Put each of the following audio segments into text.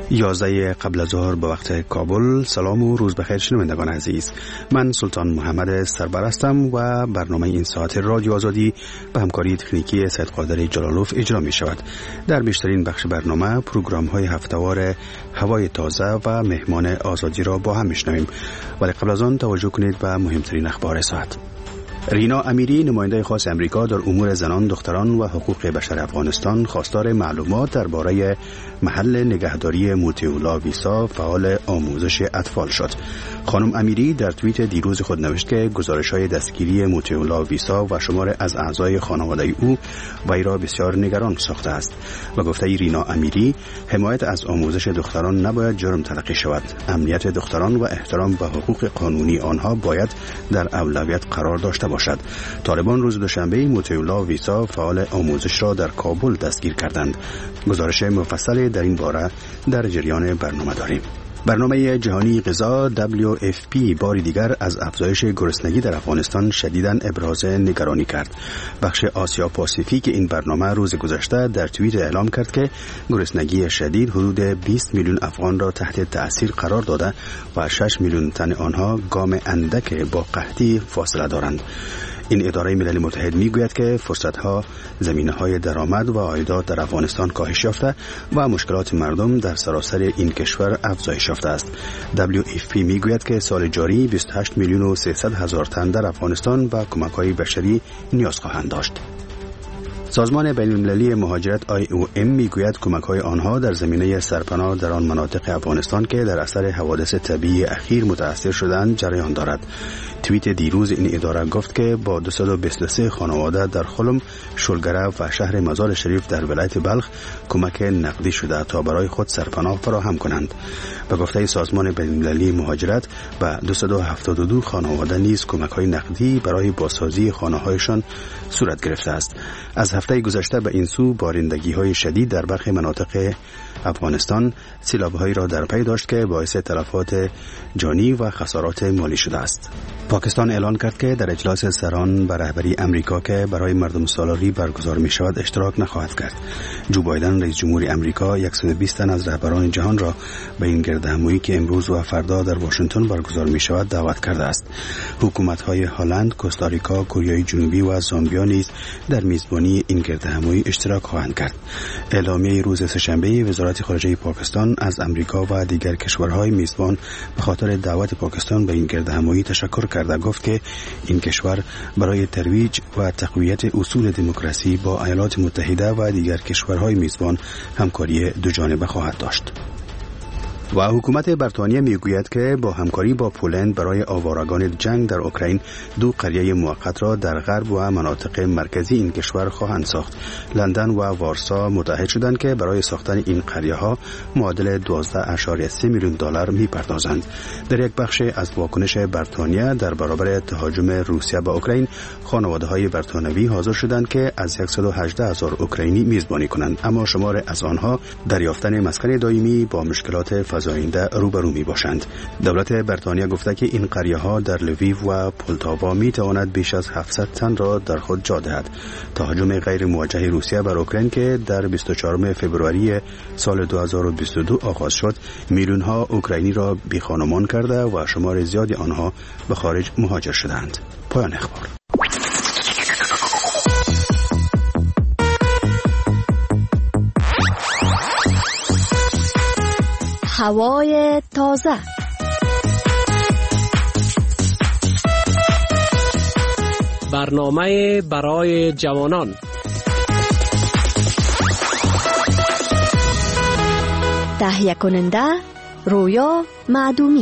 11 قبل از ظهر به وقت کابل. سلام و روز بخیر شنوندگان عزیز. من سلطان محمد سربر هستم و برنامه این ساعت رادیو آزادی به همکاری تکنیکی سید قادر جلالوف اجرا می شود. در بیشترین بخش برنامه پروگرام های هفته‌وار هوای تازه و مهمان آزادی را با هم میشنویم، ولی قبل از آن توجه کنید به مهمترین اخبار ساعت. رینا امیری، نماینده خاص امریکا در امور زنان، دختران و حقوق بشر افغانستان، خواستار معلومات درباره محل نگهداری موتیولا ویسا، فعال آموزش اطفال شد. خانم امیری در توییت دیروز خود نوشت که گزارش‌های دستگیری موتیولا ویسا و شمار از اعضای خانواده او وی را بسیار نگران ساخته است و گفته رینا امیری حمایت از آموزش دختران نباید جرم تلقی شود. امنیت دختران و احترام به حقوق قانونی آنها باید در اولویت قرار داشته باشد. طالبان روز دوشنبه موتیولا ویسا، فعال آموزش را در کابل دستگیر کردند. گزارش مفصل در این باره در جریان برنامه داریم. برنامه جهانی غذا WFP بار دیگر از افزایش گرسنگی در افغانستان شدیداً ابراز نگرانی کرد. بخش آسیا پاسیفیک این برنامه روز گذشته در توییت اعلام کرد که گرسنگی شدید حدود 20 میلیون افغان را تحت تأثیر قرار داده و 6 میلیون تن آنها گام اندک با قحطی فاصله دارند. این اداره ملل متحد میگوید که فرصت‌ها، زمینه‌های درآمد و عایدات در افغانستان کاهش یافته و مشکلات مردم در سراسر این کشور افزایش یافته است. WFP میگوید که سال جاری 28 میلیون و 300 هزار تن در افغانستان و کمک‌های بشری نیاز خواهند داشت. سازمان بین‌المللی مهاجرت IOM میگوید کمک‌های آنها در زمینه سرپناه در آن مناطق افغانستان که در اثر حوادث طبیعی اخیر متاثر شدند جریان دارد. توییت دیروز این اداره گفت که با 223 خانواده در خلم، شلگره و شهر مزار شریف در ولایت بلخ کمک نقدی شده تا برای خود سرپناه فراهم کنند. به گفته سازمان بین‌المللی مهاجرت به 272 خانواده نیز کمک‌های نقدی برای بازسازی خانه‌هایشان صورت گرفته است. از هفته گذشته به این سو بارندگی‌های شدید در برخی مناطق افغانستان سیلاب‌هایی را در پی داشت که باعث تلفات جانی و خسارات مالی شده است. پاکستان اعلان کرد که در اجلاس سران به رهبری امریکا که برای مردم سالاری برگزار می شود اشتراک نخواهد کرد. جو بایدن رئیس جمهور امریکا 120 تن از رهبران جهان را به این گردهمایی که امروز و فردا در واشنگتن برگزار می شود دعوت کرده است. حکومت‌های هلند، کوستاریکا، کره جنوبی و زامبیا نیز در میزبانی این گردهمایی اشتراک خواهند کرد. اعلامیه روز سه‌شنبه وزارت خارجه پاکستان از امریکا و دیگر کشورهای میزبان به خاطر دعوت پاکستان به این گردهمایی تشکر کرده گفت که این کشور برای ترویج و تقویت اصول دموکراسی با ایالات متحده و دیگر کشورهای میزبان همکاری دوجانبه خواهد داشت. و حکومت بریتانیا میگوید که با همکاری با پولند برای آوارگان جنگ در اوکراین 2 قریه موقت را در غرب و مناطق مرکزی این کشور خواهند ساخت. لندن و وارسا متحد شدند که برای ساختن این قریه ها معادل 12.3 میلیون دلار میپردازند. در یک بخش از واکنش بریتانیا در برابر تهاجم روسیه به اوکراین، خانواده های بریتانوی حاضر شدند که از 118,000 اوکراینی میزبانی کنند، اما شمار از آنها در یافتن مسکن دائمی با مشکلات فزاینده روبرو می باشند. دولت بریتانیا گفته که این قریه ها در لویو و پولتاوا می تواند بیش از 700 تن را در خود جا دهد. تهاجم غیر موجه روسیه بر اوکراین که در 24 فوریه سال 2022 آغاز شد، میلیون ها اوکراینی را بیخانمان کرده و شمار زیادی آنها به خارج مهاجر شدند. پایان اخبار. هوای تازه. برنامه برای جوانان. تهیه کننده رویا معدومی.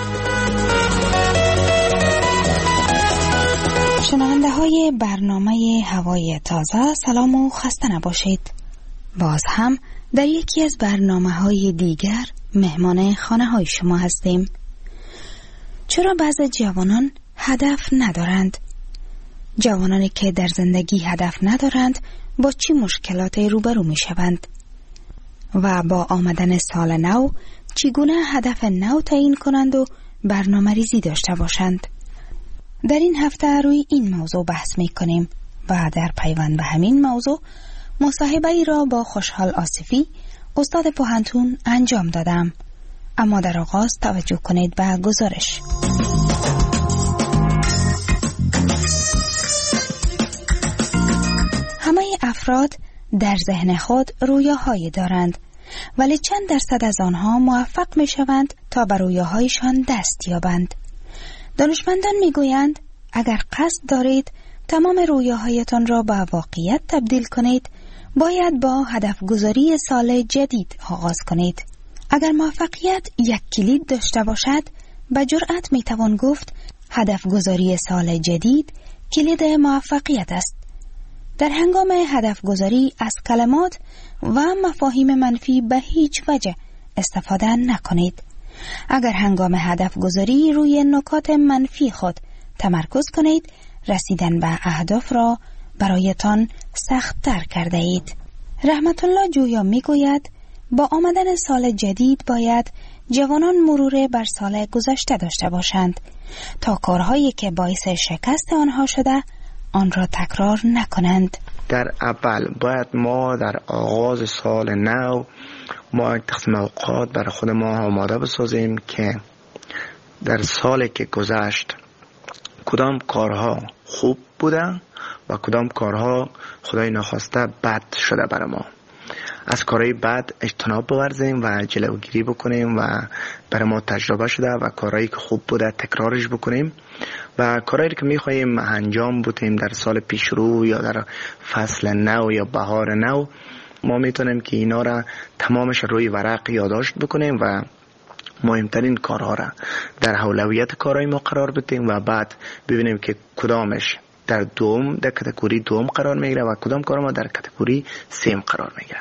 شنونده های برنامه هوای تازه، سلام و خسته نباشید. باز هم در یکی از برنامه‌های دیگر مهمان خانه‌های شما هستیم. چرا بعضی جوانان هدف ندارند؟ جوانانی که در زندگی هدف ندارند با چه مشکلاتی روبرو می‌شوند؟ و با آمدن سال نو چگونه هدف نو تعیین کنند و برنامه‌ریزی داشته باشند؟ در این هفته روی این موضوع بحث می‌کنیم و در پیوند به همین موضوع مصاحبه‌ای را با خوشحال آصفی، استاد پوهنتون انجام دادم. اما در آغاز توجه کنید به گزارش. همه افراد در ذهن خود رویاهایی دارند، ولی چند درصد از آنها موفق می شوند تا بر رویاهایشان دست یابند. دانشمندان می گویند اگر قصد دارید تمام رویاهایتان را به واقعیت تبدیل کنید، باید با هدف گذاری سال جدید آغاز کنید. اگر موفقیت یک کلید داشته باشد، به جرأت می توان گفت هدف گذاری سال جدید کلید موفقیت است. در هنگام هدف گذاری از کلمات و مفاهیم منفی به هیچ وجه استفاده نکنید. اگر هنگام هدف گذاری روی نکات منفی خود تمرکز کنید، رسیدن به اهداف را برایتان سخت‌تر کرده اید. رحمت الله جویا می گوید با آمدن سال جدید باید جوانان مرور بر سال گذشته داشته باشند تا کارهایی که باعث شکست آنها شده آن را تکرار نکنند. در اول باید ما در آغاز سال نو ما یک تقسیم اوقات برای خود ما آماده بسازیم که در سالی که گذشت کدام کارها خوب بودن و کدام کارها خدای ناخواسته بد شده برای ما. از کارهای بد اجتناب بورزیم و جلوگیری بکنیم و برای ما تجربه شده و کارهایی که خوب بوده تکرارش بکنیم و کارهایی که میخواییم انجام بدیم در سال پیش رو یا در فصل نو یا بهار نو، ما میتونیم که اینا را تمامش روی ورق یادداشت بکنیم و مهمترین کارها را در اولویت کارهای ما قرار بدیم و بعد ببینیم که کدامش در کاتگوری دوم قرار میگیره و کدام کار ما در کاتگوری سیم قرار میگیره.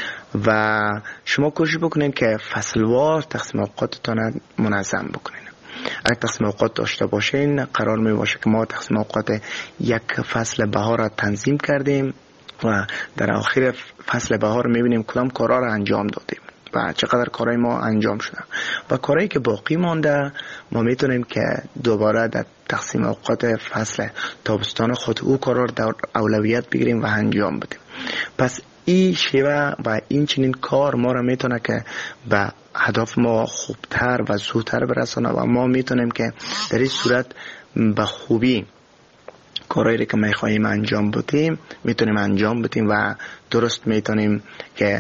و شما کوشش بکنین که فصلوار تقسیم اوقاتتان منظم بکنین. اگر تقسیم اوقات داشته باشین قرار می باشه که ما تقسیم اوقات یک فصل بهار را تنظیم کردیم و در آخر فصل بهار میبینیم کدام کارها را انجام دادیم و چقدر کارهای ما انجام شده و کارهایی که باقی مانده ما میتونیم که دوباره در تقسیم اوقات فصل تابستان خود او کارها را در اولویت بگیریم و انجام بدیم. پس این شیوه و این چنین کار ما را میتونه که به هدف ما خوبتر و زودتر برسانه و ما میتونیم که در این صورت به خوبی کارهایی که میخواییم انجام بدیم میتونیم انجام بدیم و درست میتونیم که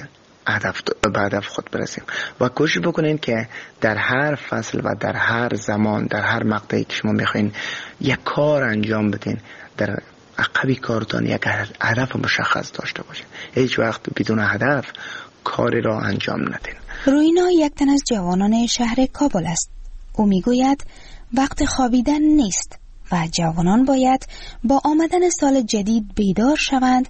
به هدف خود برسیم. و کوشش بکنین که در هر فصل و در هر زمان در هر مقطعی که شما میخواین یک کار انجام بدین، در عقبی کارتان یک هدف مشخص داشته باشین. هیچ وقت بدون هدف کاری را انجام ندین. روینا یک تن از جوانان شهر کابل است. او میگوید وقت خوابیدن نیست و جوانان باید با آمدن سال جدید بیدار شوند،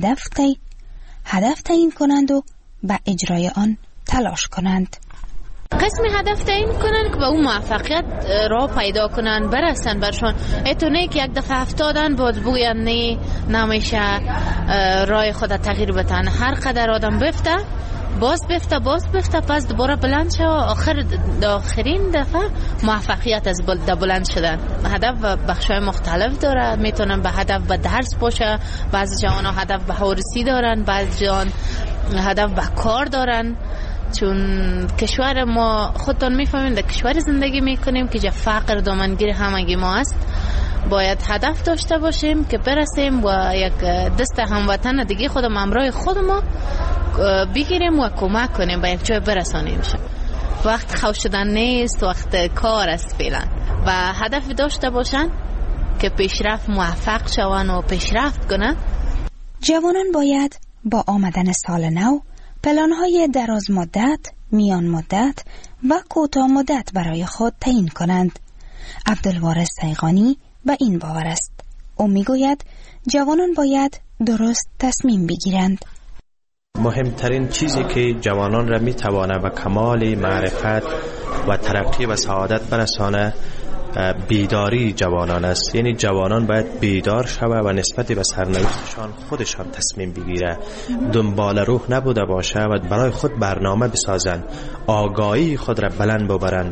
هدف تعیین کنند و به اجرای آن تلاش کنند. قسم هدف تعیین کنن که به اون موفقیت را پیدا کنن برسن برشان. ایتونه که یک دفعه افتادن باز بگوین نه نمیشه رای خود تغییر بدن. هر قدر آدم باز بفته پس دوباره بلند شه و آخرین دفعه موفقیت از بلند شدن. هدف بخشای مختلف داره. میتونن به هدف به درس باشه، بعضی جوان ها هدف به هورسی دارن، بعضی جوان هدف به کار دارن. چون کشور ما خودتون میفهمین در کشور زندگی میکنیم که جا فقر دامنگیر همگی ما است. باید هدف داشته باشیم که برسیم و یک دست هموطن دیگه خودم همراه خود ما بگیریم و کمک کنیم به یک جای برسانیم. وقت خوش شدن نیست، وقت کار است فعلا. و هدف داشته باشن که پیشرفت موفق شون و پیشرفت کنن. جوانان باید با آمدن سال نو پلان‌های دراز مدت، میان مدت و کوتاه مدت برای خود تعیین کنند. عبدالوارث سیغانی به این باور است. او میگوید جوانان باید درست تصمیم بگیرند. مهمترین چیزی که جوانان را میتوانه به کمال معرفت و ترقی و سعادت برسانه بیداری جوانان است. یعنی جوانان باید بیدار شوه و نسبت به سرنوشتشان خودشان تصمیم بگیره، دنبال روح نبوده باشه و برای خود برنامه بسازن، آگاهی خود را بلند ببرن،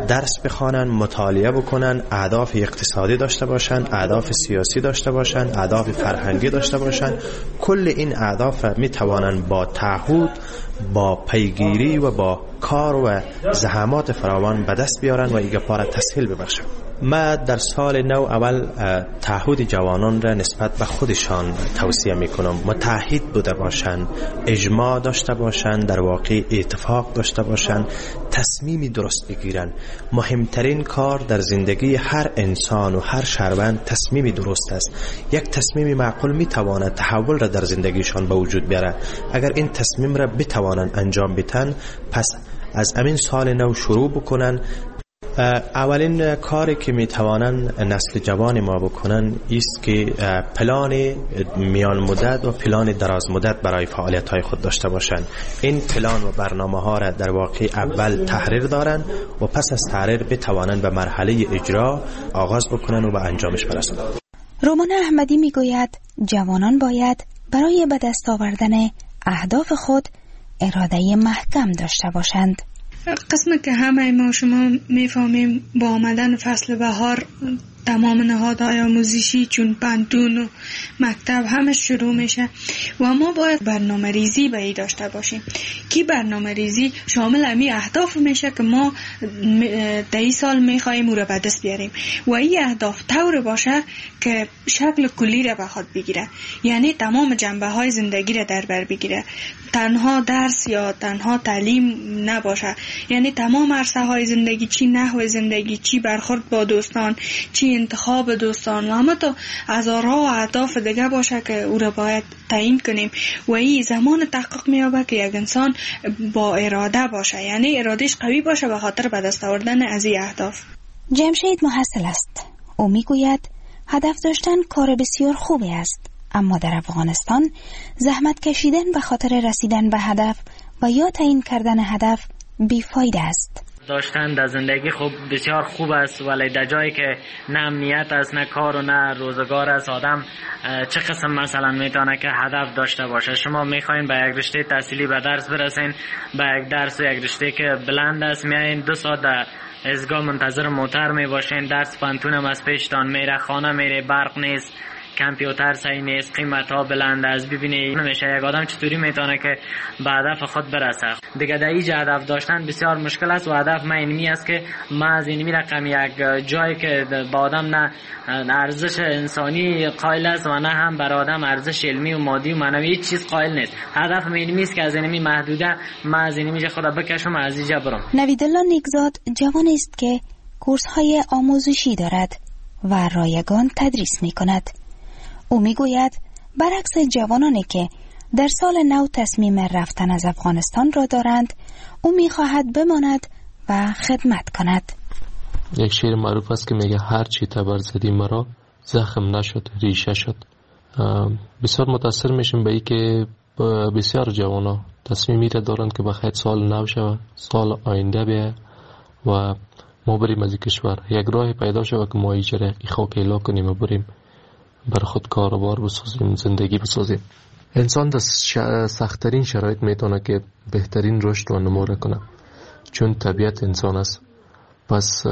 درس بخوانن، مطالعه بکنن، اهداف اقتصادی داشته باشن، اهداف سیاسی داشته باشن، اهداف فرهنگی داشته باشن. کل این اهداف می توانن با تعهد، با پیگیری و با کار و زحمات فراوان به دست بیارن و ایگه پاره تسهیل ببخشن. ما در سال نو اول تعهد جوانان را نسبت به خودشان توصیه میکنم. متعهد بوده باشند، اجماع داشته باشند، در واقع اتفاق داشته باشند، تصمیمی درست بگیرن. مهمترین کار در زندگی هر انسان و هر شهروند تصمیمی درست است. یک تصمیم معقول میتواند تحول را در زندگیشان به وجود بیاره. اگر این تصمیم را بتوانند انجام بدن، پس از امین سال نو شروع بکنن. اولین کاری که میتوانند نسل جوان ما بکنن است که پلان میان مدت و پلان دراز مدت برای فعالیت های خود داشته باشند. این پلان و برنامه ها را در واقع اول تحریر دارن و پس از تحریر بتوانند به مرحله اجرا آغاز بکنن و به انجامش برسونن. رومان احمدی میگوید جوانان باید برای به دست آوردن اهداف خود اراده محکم داشته باشند. قسم که همه ما شما میفهمیم با آمدن فصل بهار تمام نهادهای آموزشی چون پانتون و مکتب همه شروع میشه و ما باید برنامه ریزی به ای داشته باشیم که برنامه ریزی شامل امی اهداف میشه که ما در این سال میخواییم او را به دست بیاریم و این اهداف طور باشه که شکل کلی را به خود بگیره، یعنی تمام جنبه های زندگی را در بر بگیره، تنها درس یا تنها تعلیم نباشه، یعنی تمام عرصه های زندگی، چی نحو زندگی، چی برخورد با دوستان، چی انتخاب دوستان و همه تا هزارها و اهداف دیگه باشه که او را باید تعیین کنیم و این زمان تحقق میابه که یک انسان با اراده باشه، یعنی ارادهش قوی باشه به خاطر به دست آوردن از این اهداف. جمشید محصل است. او میگوید هدف داشتن کار بسیار خوبی است، اما در افغانستان زحمت کشیدن به خاطر رسیدن به هدف و یا تعیین کردن هدف بیفایده است. داشتن در زندگی خوب بسیار خوب است، ولی در جایی که نه امنیت است، نه کار و نه روزگار است، آدم چه قسم مثلا میتونه که هدف داشته باشه؟ شما میخواین به یک رشته تحصیلی به درس برسین، به یک درس و یک رشته که بلند است میایین 2 ساعت در ازگاه منتظر موتر میباشین، درس پانتون هم از پیشتان میره، خانه میره، برق نیست، کامپیوتر صحیح نیست، قیمت ها بلند است. ببینید نمیشه یک آدم چطوری میتونه که به هدف خود برسه. دیگه در اینجا هدف داشتن بسیار مشکل است و هدف من اینمی است که ما از اینمی رقم یک جایی که با آدم نه ارزش انسانی قائل است و نه هم بر آدم ارزش علمی و مادی و معنوی هیچ چیز قائل نیست. هدف من اینمی است که از اینمی محدوده ما از اینمی خود بکشم از اینجا برم. نویدالله نیکزاد جوان است که کورس های آموزشی دارد و رایگان تدریس میکند. او میگوید برعکس جوانانی که در سال نو تصمیم رفتن از افغانستان را دارند، او میخواهد بماند و خدمت کند. یک شعر معروف است که میگه هر چی تبر زدی مرا زخم نشد ریشه شد. بسیار متاثر میشیم به این که بسیار جوانا تصمیمی را دارند که بخیر سال نو شود، سال آینده بیاید و ما بریم از کشور، یک راه پیدا شود که ما ایجره خاک اعلا کنیم و بریم بر خود کاروبار بسازیم، زندگی بسازیم. انسان در سخت‌ترین شرایط میتونه که بهترین رشد و نمو کنه، چون طبیعت انسان است. پس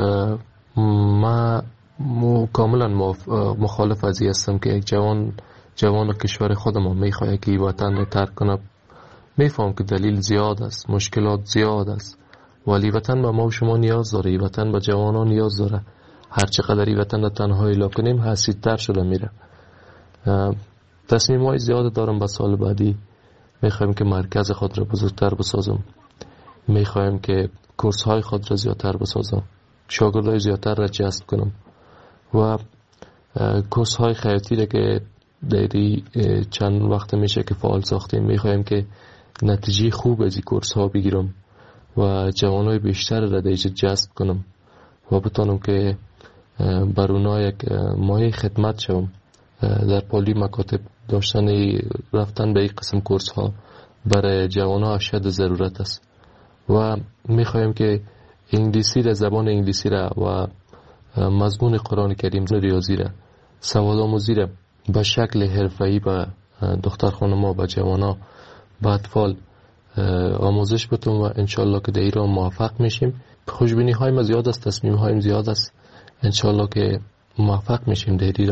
ما کاملا مخالف از این هستم که یک جوان کشور خودمان میخواه که این وطن رو ترک کنه. میفهم که دلیل زیاد است، مشکلات زیاد است، ولی وطن به ما و شما نیاز داره، این وطن به جوانان نیاز داره. هر چقدر این وطن رو تنها اعلا کنیم حسیدتر شده میره. تصمیم های زیاد دارم به سال بعدی. میخوایم که مرکز خود را بزرگتر بسازم، میخوایم که کورس های خود را زیادتر بسازم، شاگردای زیادتر را جذب کنم و کورس های خیاطی را که دیری چند وقت میشه که فعال ساختیم، میخوایم که نتیجه خوب از این کورس ها بگیرم و جوانای بیشتر را دیجا جذب کنم و بتانم که بر اونا یک مایه خدمت شوم. در پالی مکاتب داشتن رفتن به این قسم کورس ها برای جوان ها اشد ضرورت است و میخوایم که انگلیسی را، زبان انگلیسی را و مضمون قرآن کریم، ریاضی را، سواد آموزی را به شکل حرفه‌ای به دختر خانم‌ها، به جوان ها، به اطفال آموزش بتون و انشالله که در ایران موفق میشیم. خوشبینی های ما زیاد است، تصمیم هایم زیاد است. انشالله که موفق میشیم در ایران.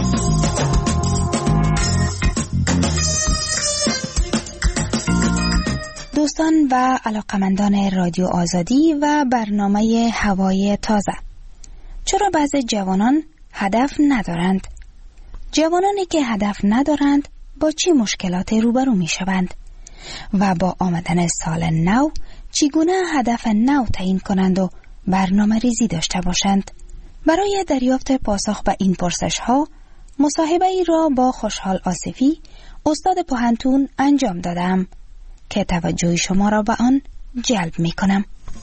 دوستان و علاقمندان رادیو آزادی و برنامه هوای تازه، چرا بعضی جوانان هدف ندارند؟ جوانانی که هدف ندارند با چه مشکلاتی روبرو می شوند؟ و با آمدن سال نو چگونه هدف نو تعیین کنند و برنامه ریزی داشته باشند؟ برای دریافت پاسخ به این پرسش ها مصاحبه ای را با خوشحال آصفی استاد پوهنتون انجام دادم که توجه شما را به آن جلب می کنم.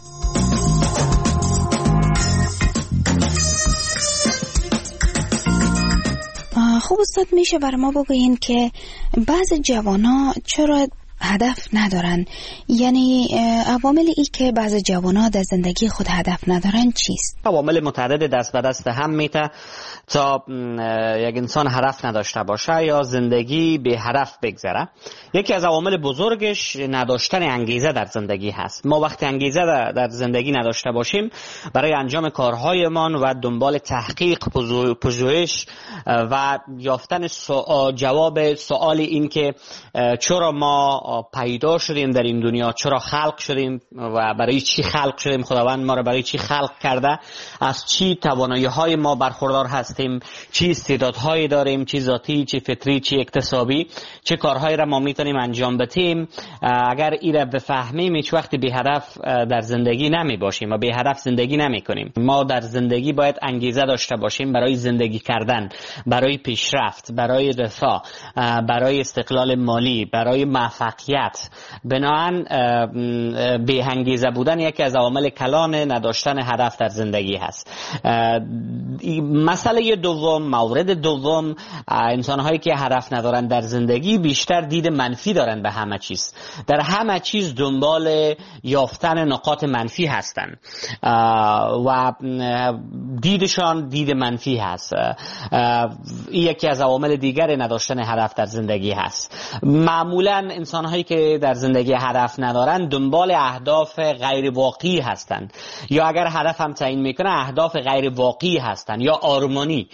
خب استاد، میشه بر ما بگوین که بعض جوانا چرا هدف ندارن؟ یعنی عوامل ای که بعض جوانا در زندگی خود هدف ندارن چیست؟ عوامل متعدد دست به دست هم میته تا یک انسان هدف نداشته باشه یا زندگی به هدف بگذره. یکی از عوامل بزرگش نداشتن انگیزه در زندگی هست. ما وقتی انگیزه در زندگی نداشته باشیم برای انجام کارهایمان و دنبال تحقیق، پژوهش و یافتن جواب سوال این که چرا ما پیدا شدیم در این دنیا، چرا خلق شدیم و برای چی خلق شدیم، خداوند ما را برای چی خلق کرده، از چی توانایی‌های ما برخوردار هستیم، چی استعدادهایی داریم، چی ذاتی، چی فطری، چی اکتسابی، چه کارهایی را ما میتونیم انجام بدیم. اگر این را بفهمیم هیچ وقت بی هدف در زندگی نمی باشیم و بی هدف زندگی نمی کنیم. ما در زندگی باید انگیزه داشته باشیم برای زندگی کردن، برای پیشرفت، برای رفاه، برای استقلال مالی، برای موفقیت. بنابراین بی انگیزه بودن یکی از عوامل کلان نداشتن هدف در زندگی هست. مسئله دوم، مورد دوم، انسان هایی که هدف ندارن در زندگی بیشتر دید منفی دارن به همه چیز. در همه چیز دنبال یافتن نقاط منفی هستن و دیدشان دید منفی هست. این یکی از عوامل دیگر نداشتن هدف در زندگی هست. معمولا انسان هایی که در زندگی هدف ندارن دنبال اهداف غیر واقعی هستن، یا اگر هدف هم تعیین میکنه اهداف غیر واقعی هستن یا آرمانی،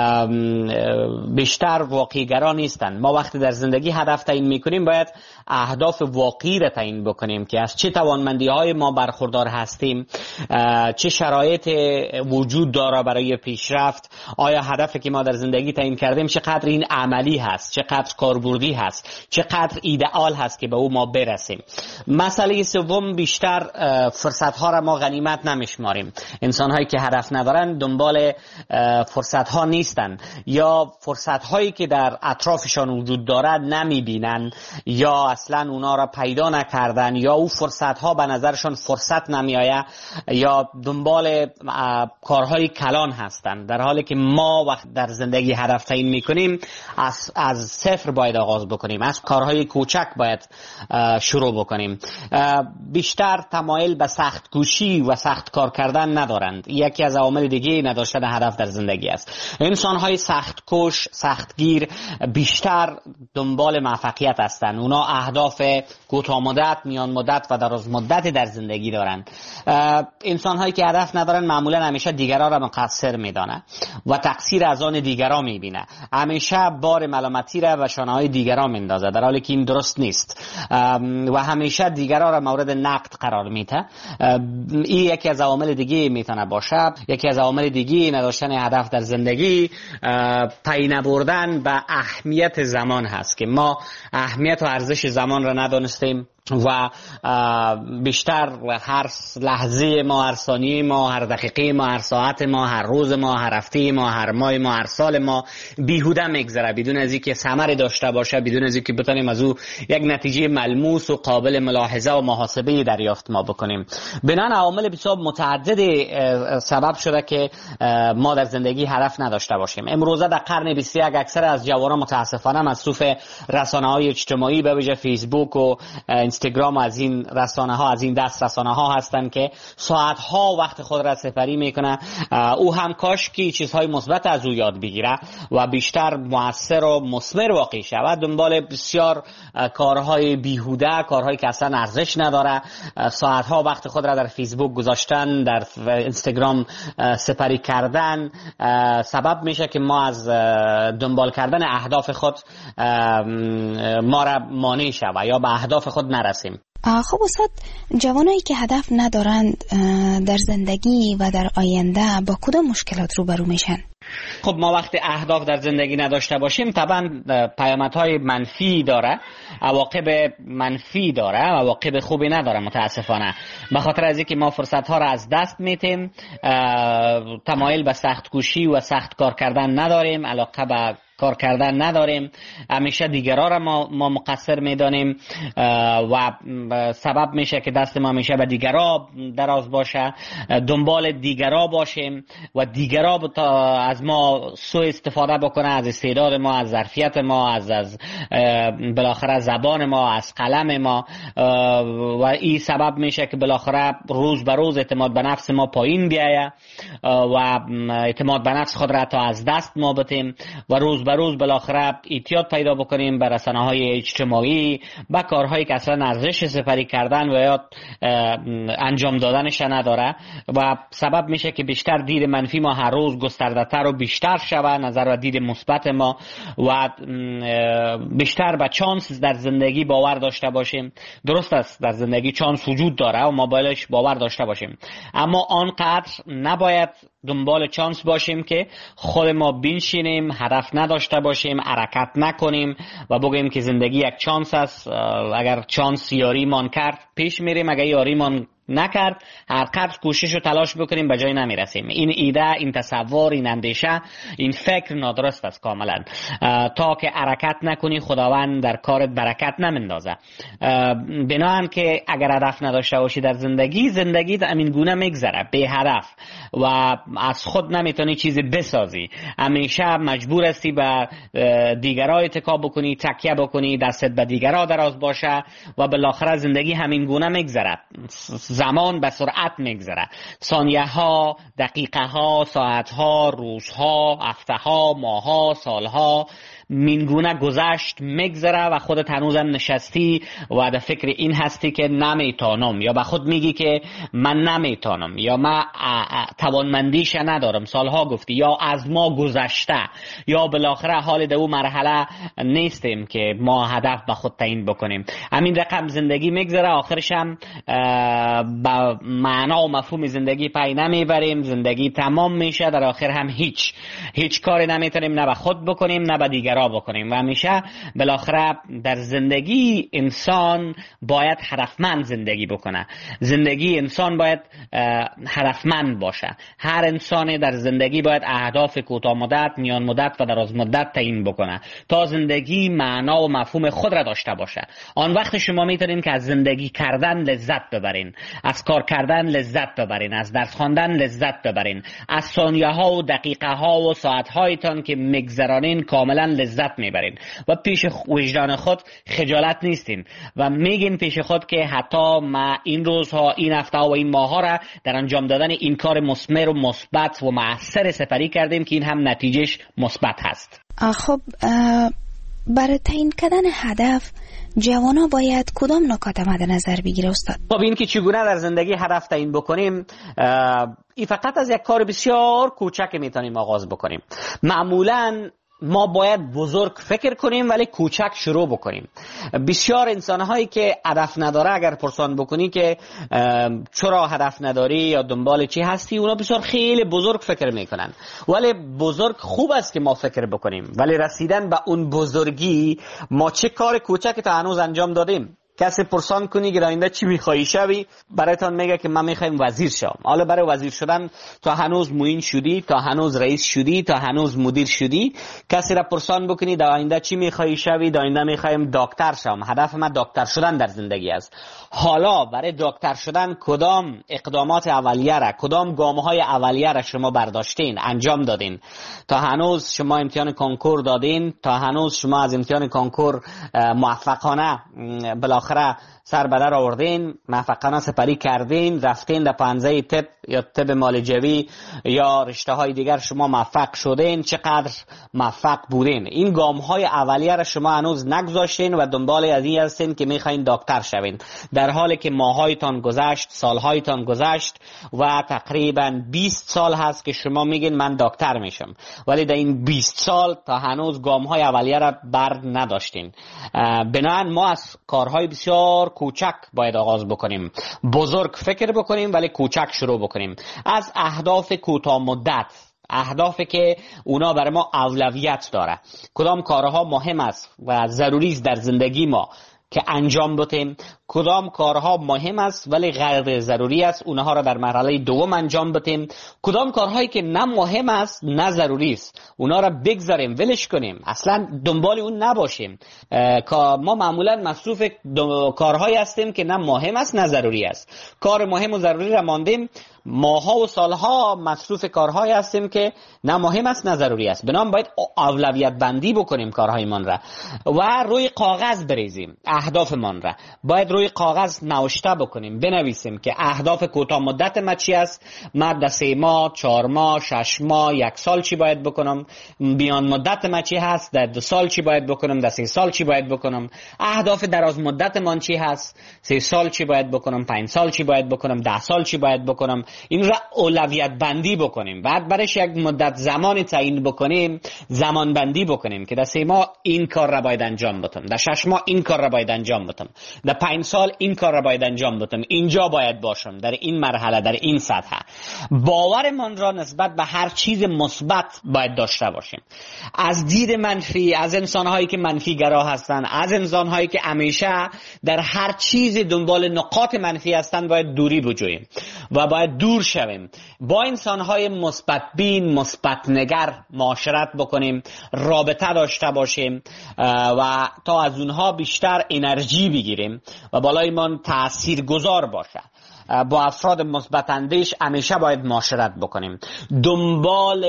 بیشتر واقعی گرا نیستن. ما وقتی در زندگی هدف تعیین میکنیم باید اهداف واقعی را تعیین بکنیم که از چه توانمندی های ما برخوردار هستیم، چه شرایط وجود داره برای پیشرفت، آیا هدفی که ما در زندگی تعیین کردیم چقدر این عملی هست، چقدر کاربردی هست، چقدر ایدئال هست که به او ما برسیم. مسئله سوم، بیشتر فرصت ها را ما غنیمت نمیشماریم. انسان هایی که هدف ندارن دنبال فرصت ها نیستن یا فرصت هایی که در اطرافشان وجود دارد نمیبینن یا اصلا اونا را پیدا نکردن یا او فرصت ها به نظرشان فرصت نمیآید یا دنبال کارهای کلان هستن، در حالی که ما وقت در زندگی هدف تعیین میکنیم از صفر باید آغاز بکنیم، از کارهای کوچک باید شروع بکنیم. بیشتر تمایل به سخت کوشی و سخت کار کردن ندارند. یکی از عوامل دیگه نداشتن هدف در زندگی است. انسان های سخت کوش، سختگیر بیشتر دنبال موفقیت هستند. اونا اهداف کوتاه مدت، میان مدت و دراز مدت در زندگی دارند. انسان هایی که هدف ندارن معمولا همیشه دیگران را مقصر میدانه و تقصیر از آن دیگران میبینه. همیشه بار ملامتی را و شانه های دیگران میندازه، در حالی که این درست نیست و همیشه دیگران را مورد نقد قرار میده. این یکی از عوامل دیگه میتونه باشه. یکی از عوامل دیگه نداشتن هدف در زندگی پی نبردن به اهمیت زمان هست که ما اهمیت و ارزش زمان را ندانستیم و بیشتر هر لحظه ما، هر ثانیه ما، هر دقیقه ما، هر ساعت ما، هر روز ما، هر هفته ما، هر ماه ما، هر سال ما بیهوده میگذره بدون از اینکه ثمری داشته باشه، بدون از اینکه بتونیم از او یک نتیجه ملموس و قابل ملاحظه و محاسبه دریافت ما بکنیم. بنابراین عوامل بسیار متعدد سبب شده که ما در زندگی هدف نداشته باشیم. امروزه در قرن 21 اکثر از جوانان متاسفانه مصروف رسانه‌های اجتماعی به ویژه فیسبوک و اینستاگرام و از این رسانه ها، از این دست رسانه ها هستن که ساعت ها وقت خود را سپری میکنه. او هم کاش که چیزهای مثبت از او یاد بگیره و بیشتر مؤثر و مثمر واقع شود. دنبال بسیار کارهای بیهوده، کارهایی که اصلا ارزش نداره، ساعت ها وقت خود را در فیسبوک گذاشتن، در اینستاگرام سپری کردن سبب میشه که ما از دنبال کردن اهداف خود ما را مانع شود یا به اهداف خود نرسیم. خب استاد، جوانایی که هدف ندارند در زندگی و در آینده با کدام مشکلات روبرو میشن؟ خب ما وقتی اهداف در زندگی نداشته باشیم طبعا پیامدهای منفی داره، عواقب منفی داره، عواقب خوبی نداره متاسفانه. به خاطر از اینکه ما فرصت ها را از دست میتیم، تمایل به سخت کوشی و سخت کار کردن نداریم، علاقه به کار کردن نداریم، همیشه دیگرها را ما مقصر میدانیم و سبب میشه که دست ما همیشه به دیگرها دراز باشه، دنبال دیگرها باشیم و دیگرها از ما سوء استفاده بکنه، از استعداد ما، از ظرفیت ما، از بالاخره زبان ما، از قلم ما، و این سبب میشه که بالاخره روز به روز اعتماد به نفس ما پایین بیایه و اعتماد به نفس خود را تا از دست ما بدیم و روز به روز بالاخره اعتیاد پیدا بکنیم به رسانه‌های اجتماعی، به کارهایی که اصلا ارزش سپری کردن و یا انجام دادنش نداره و سبب میشه که بیشتر دید منفی ما هر روز گسترده‌تر و بیشتر شود، نظر و دید مثبت ما و بیشتر به چانس در زندگی باور داشته باشیم. درست است در زندگی چانس وجود داره و ما بایدش باور داشته باشیم، اما آنقدر نباید دنبال چانس باشیم که خود ما بنشینیم، هدف نداشته باشیم، حرکت نکنیم و بگیم که زندگی یک چانس است، اگر چانس یاریمان کرد پیش میریم، اگر یاریمان نکرد هر قدر کوشش و تلاش بکنیم به جای نمیرسیم. این ایده، این تصور، این اندیشه، این فکر نادرست است کاملا. تا که حرکت نکنی خداوند در کارت برکت نمیندازه. بنابراین که اگر هدف نداشته باشی در زندگیت همین گونه میگذره بی هدف و از خود نمیتونی چیزی بسازی، همیشه مجبور هستی به دیگرها اتکا بکنی، تکیه بکنی، دستت به دیگرها دراز باشه و بالاخره زندگی همین گونه میگذره. زمان به سرعت میگذره، ثانیه ها، دقیقه ها، ساعت ها، روزها، هفته ها، ماه ها، سال ها مینگونه گذشت میگذره و خودت هنوزم نشستی و در فکر این هستی که نمیتونم، یا به خود میگی که من نمیتونم، یا من توانمندیش ندارم، سالها گفتی، یا از ما گذشته، یا بالاخره حال در اون مرحله نیستیم که ما هدف به خود تعیین بکنیم. همین رقم زندگی میگذره، آخرش هم با معنا و مفهوم زندگی پی نمیبریم، زندگی تمام میشه، در آخر هم هیچ کاری نمیتونیم نه به خود بکنیم نه به دیگر بکنیم و همیشه بالاخره در زندگی انسان باید هدفمند زندگی بکنه. زندگی انسان باید هدفمند باشه. هر انسان در زندگی باید اهداف کوتاه مدت، میان مدت و دراز مدت تعیین بکنه تا زندگی معنا و مفهوم خود را داشته باشه. آن وقت شما میتونین که از زندگی کردن لذت ببرین، از کار کردن لذت ببرین، از درس خواندن لذت ببرین، از ثانیه ها و دقیقه ها و ساعت هایتان که میگذرانین کاملا لذت میبرین و پیش وجدان خود خجالت نیستین و میگین پیش خود که حتی ما این روزها، این هفته و این ماه ها را در انجام دادن این کار مثمر و مثبت و مؤثر سپری کردیم که این هم نتیجهش مثبت هست. خب برای تعیین کردن هدف جوانا باید کدام نکات مد نظر بگیره استاد؟ خب این که چگونه در زندگی هدف تعیین بکنیم، این فقط از یک کار بسیار کوچک میتونیم آغاز بکنیم. معمولاً ما باید بزرگ فکر کنیم ولی کوچک شروع بکنیم. بسیار انسانهایی که هدف نداره اگر پرسان بکنی که چرا هدف نداری یا دنبال چی هستی، اونا بسیار خیلی بزرگ فکر میکنن. ولی بزرگ خوب است که ما فکر بکنیم، ولی رسیدن به اون بزرگی ما چه کار کوچکی تا هنوز انجام دادیم. کسی پرسان کنی که آینده چی میخوایی شوی، برایتان میگه که من میخوایم وزیر شم. حالا برای وزیر شدن تا هنوز معین شدی، تا هنوز رئیس شدی، تا هنوز مدیر شدی. کسی را پرسان بکنی در آینده چی میخوایی شوی، در آینده میخوایم دکتر شم، هدف من دکتر شدن در زندگی است. حالا برای دکتر شدن کدام اقدامات اولیه را، کدام گام‌های اولیه را شما برداشتین، انجام دادین؟ تا هنوز شما امتحان کنکور دادین، تا هنوز شما از امتحان کنکور موفقانه بالاخره بالاخره سر به در آوردین، موفقانه سپری کردین، رفتین در پنزه طب یا طب معالجوی یا رشته های دیگر شما موفق شدین، چقدر موفق بودین. این گام های اولیه را شما هنوز نگذاشتین و دنبال از این هستین که میخواین دکتر شوین، در حالی که ماهایتان گذشت، سالهایتان گذشت و تقریبا 20 سال هست که شما میگین من دکتر میشم، ولی در این 20 سال تا هنوز گام های اولیه را بر نداشتین. بنابراین ما از کارهای بسیار کوچک باید آغاز بکنیم، بزرگ فکر بکنیم ولی کوچک شروع بکنیم. از اهداف کوتاه مدت، اهدافی که اونا برای ما اولویت داره، کدام کارها مهم است و ضروری است در زندگی ما که انجام بدیم، کدام کارها مهم است ولی غیر ضروری است اونها را در مرحله دوم انجام بدیم، کدام کارهایی که نه مهم است نه ضروری است اونها را بگذاریم، ولش کنیم، اصلا دنبال اون نباشیم. ما معمولا مصروف کارهایی هستیم که نه مهم است نه ضروری است. کار مهم و ضروری را ماندیم، ماها و سالها مصروف کارهایی هستیم که نه مهم است نه ضروری است. بنابراین باید اولویت بندی بکنیم کارهایمان را و روی کاغذ بریزیم. اهدافمان را باید روی کاغذ نوشته بکنیم، بنویسیم که اهداف کوتاه مدت ما چی است، من در 3 ماه، 4 ماه، 6 ماه، 1 سال چی باید بکنم، میان مدت ما چی هست، در 2 سال چی باید بکنم، در 3 سال چی باید بکنم، اهداف دراز مدت من چی هست، 3 سال چی باید بکنم، 5 سال چی باید بکنم، 10 سال چی باید بکنم. این را اولویت بندی بکنیم، بعد برایش یک مدت زمانی تعیین بکنیم، زمان بندی بکنیم که در 3 ماه این کار را باید انجام بدم، در 6 ماه این کار را باید انجام بدم، در 5 سال این کار را باید انجام بدم، اینجا باید باشم، در این مرحله، در این سطح. باورمان را نسبت به هر چیز مثبت باید داشته باشیم. از دید منفی، از انسان‌هایی که منفی گرا هستند، از انسان‌هایی که همیشه در هر چیز دنبال نقاط منفی هستند باید دوری بجوییم و باید دور شویم. با انسان‌های مثبت بین، مثبت نگر معاشرت بکنیم، رابطه داشته باشیم و تا از اونها بیشتر انرژی بگیریم و بالای من تأثیر گذار باشه. با افراد مثبت اندیش همیشه باید معاشرت بکنیم. دنبال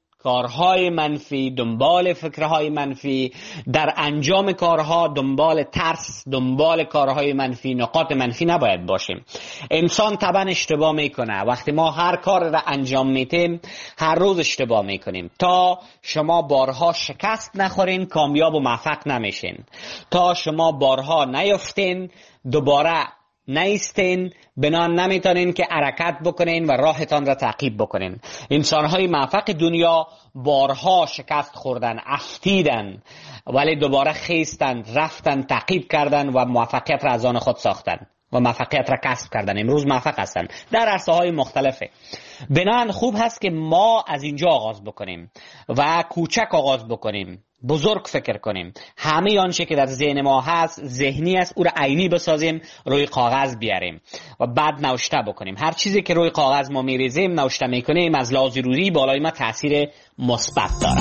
کارهای منفی، دنبال فکرهای منفی، در انجام کارها دنبال ترس، دنبال کارهای منفی، نقاط منفی نباید باشیم. انسان طبعا اشتباه میکنه. وقتی ما هر کار را انجام میدیم هر روز اشتباه میکنیم. تا شما بارها شکست نخورین کامیاب و موفق نمیشین. تا شما بارها نیفتین دوباره نیستین، بنان نمیتونین که حرکت بکنین و راهتان را تعقیب بکنین. انسانهای موفق دنیا بارها شکست خوردن، افتیدن، ولی دوباره خیستن، رفتن، تعقیب کردن و موفقیت را از آن خود ساختن و موفقیت را کسب کردن. امروز موفق هستن در عرصه‌های مختلفه. بنان خوب هست که ما از اینجا آغاز بکنیم و کوچک آغاز بکنیم، بزرگ فکر کنیم. همه آنچه که در ذهن ما هست، ذهنی است، او را عینی بسازیم، روی کاغذ بیاریم و بعد نوشته بکنیم. هر چیزی که روی کاغذ ما میریزیم، نوشته میکنیم، از لحاظ روحی بالای ما تاثیر مثبت داره.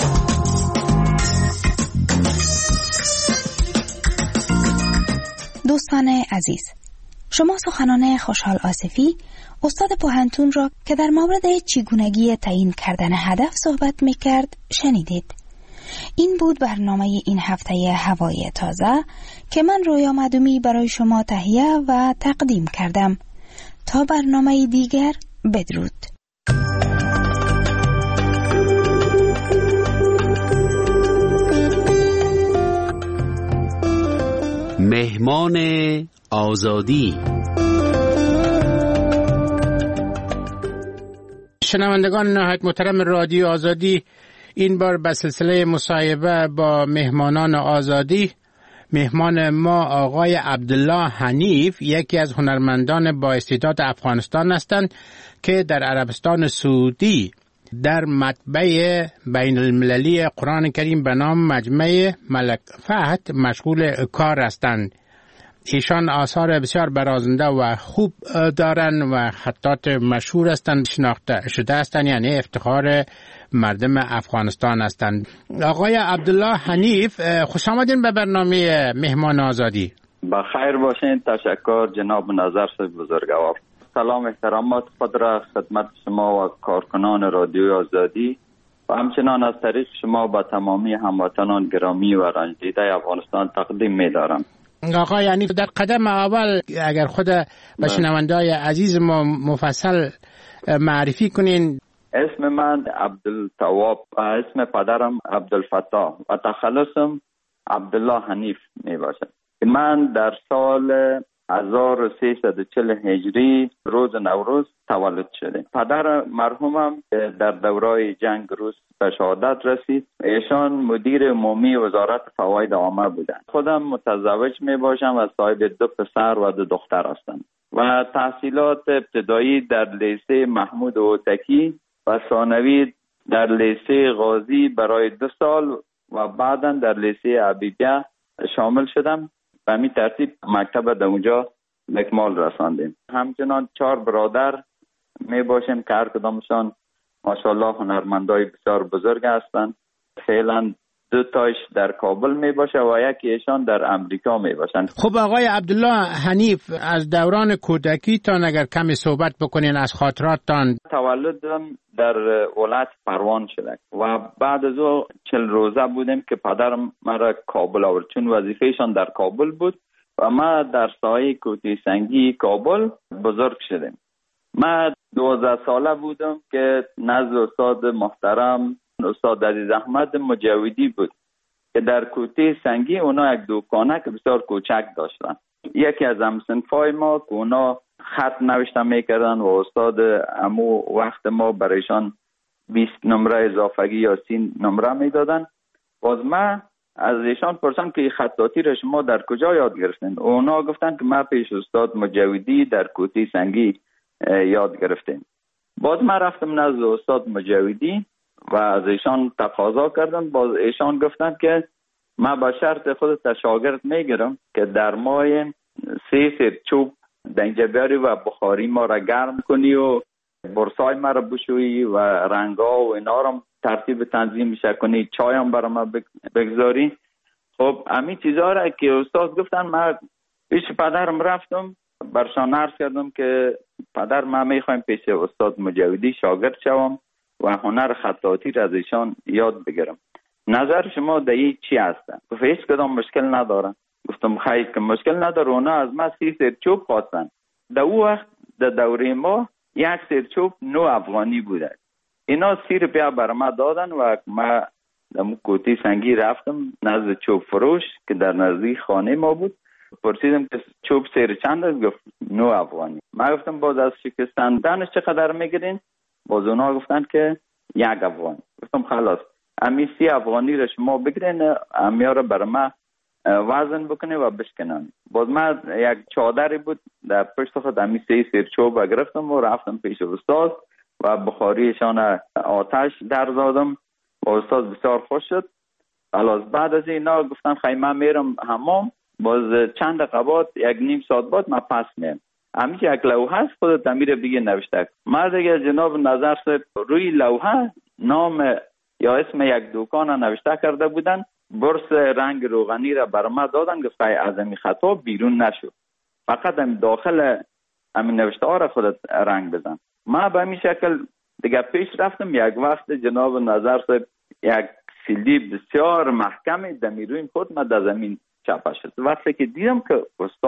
دوستان عزیز، شما سخنان خوشحال آصفی، استاد پوهنتون را که در مورد چگونگی تعیین کردن هدف صحبت میکرد شنیدید. این بود برنامه این هفته هوای تازه که من رویا معدومی برای شما تهیه و تقدیم کردم. تا برنامه دیگر، بدرود. مهمان آزادی. شنوندگان نهایت محترم رادیو آزادی، این بار به سلسله مصاحبه با مهمانان آزادی، مهمان ما آقای عبدالله حنیف، یکی از هنرمندان با استعداد افغانستان هستند که در عربستان سعودی در مطبع بین المللی قرآن کریم به نام مجمع ملک فهد مشغول کار هستند. ایشان آثار بسیار برازنده و خوب دارند و خطات مشهور هستند، شناخته شده هستند، یعنی افتخار مردم افغانستان هستند. آقای عبدالله حنیف، خوش آمدین به برنامه مهمان آزادی. بخیر باشین. تشکر جناب نظر بزرگوار. سلام احترامات خود را خدمت شما و کارکنان رادیوی آزادی و همچنان از طریق شما به تمامی هموطنان گرامی و رنج دیده افغانستان تقدیم می دارم. آقا یعنی در قدم اول اگر خود به شنونده‌های عزیز ما مفصل معرفی کنین. اسم من عبدالتواب و اسم پدرم عبدالفتاح و تخلصم عبدالله حنیف می باشد. من در سال 1340 هجری روز نوروز تولد شده. پدر مرحومم در دورای جنگ روس به شهادت رسید. ایشان مدیر عمومی وزارت فواید عامه بودند. خودم متزوج می باشم و صاحب 2 پسر و 2 دختر هستم و تحصیلات ابتدایی در لیسه محمود هوتکی و ثانوی در لیسه غازی برای 2 سال و بعدا در لیسه عبیدیه شامل شدم. به همین ترتیب مکتب در اونجا اکمال رساندیم. همچنان 4 برادر می باشیم که هر کدامشان ماشاءالله هنرمندای بسیار بزرگ هستند. فعلا 2 تاش در کابل می باشه و یکی ایشان در امریکا می باشند. خب آقای عبدالله حنیف، از دوران کودکی تان اگر کمی صحبت بکنین از خاطراتتان. تولدم در ولایت پروان شده و بعد از او 40 روزه بودیم که پدرم مرا کابل آورد چون وظیفهشان در کابل بود و ما در سایه کوتی سنگی کابل بزرگ شدیم. ما 12 ساله بودم که نزد استاد محترم استاد عزیز احمد مجاودی بود که در کوتی سنگی اونا یک دوکانه که بسیار کوچک داشتن. یکی از همسنفای ما که اونا خط نوشتن میکردن و استاد امو وقت ما برایشان 20 نمره اضافگی یا 30 نمره میدادن. باز ما از ایشان پرسان که خطاطی را شما در کجا یاد گرفتین؟ اونا گفتن که ما پیش استاد مجاودی در کوتی سنگی یاد گرفتیم. باز ما رفتم نزد استاد مجاودی و از ایشان تقاضا کردم. باز ایشان گفتن که ما با شرط خودت شاگرد میگیرم که در ماه 3 سیر چوب دنجه بیاری و بخاری ما را گرم کنی و برسای ما را بشویی و رنگا و اینا را ترتیب تنظیم کنی، چای هم برای ما بگذاری. خب همین چیزها را که استاد گفتن ما پیش پدرم رفتم برشان عرض کردم که پدر ما میخوایم پیش استاد مجاودی شاگرد شوم و هنر خطاطی را از ایشان یاد بگیرم. نظر شما در این چی هستن؟ گفت هیچ کدام مشکل ندارن. گفتم خیلی که مشکل نداره. اونا از ما 30 سیر چوب خواستن. در او وقت در دوره ما 1 سیر چوب 9 افغانی بوده. اینا 30 روپیه بر ما دادن و ما در کوتی سنگی رفتم نزد چوب فروش که در نزدیک خانه ما بود. پرسیدم که چوب سیر چند است؟ گفت 9 افغانی. ما گفتم باز از شکستندنش چقدر میگیرین؟ باز اونا گفتن که 1 افغانی. گفتم خلاص امی 30 افغانی را شما بگیرین، امیها را بر ما وزن بکنه و بشکنن. باز ما یک چادری بود در پشت خود امی 3 سیر چوب گرفتم و رفتم پیش استاد و بخاریشان آتش در زدم و استاد بسیار خوش شد. خلاص بعد از اینا گفتن خیلی میرم حمام. باز چند دقیقه 1.5 ساعت بعد من پس میام. همیش یک لوحه است خودت امیر دیگه نوشته. ما دیگه جناب نظر صاحب روی لوحه نام یا اسم یک دکان نوشته کرده بودن. برس رنگ روغنی را بر ما دادن. گفت از این خطا بیرون نشو، فقط هم داخل همین نوشته ها را خودت رنگ بزن. ما به همین شکل دیگه پیش رفتم. یک وقت جناب نظر صاحب یک سیلی بسیار محکمی دمیروی خود ما در زمین چپه شد. وقتی که دیدم که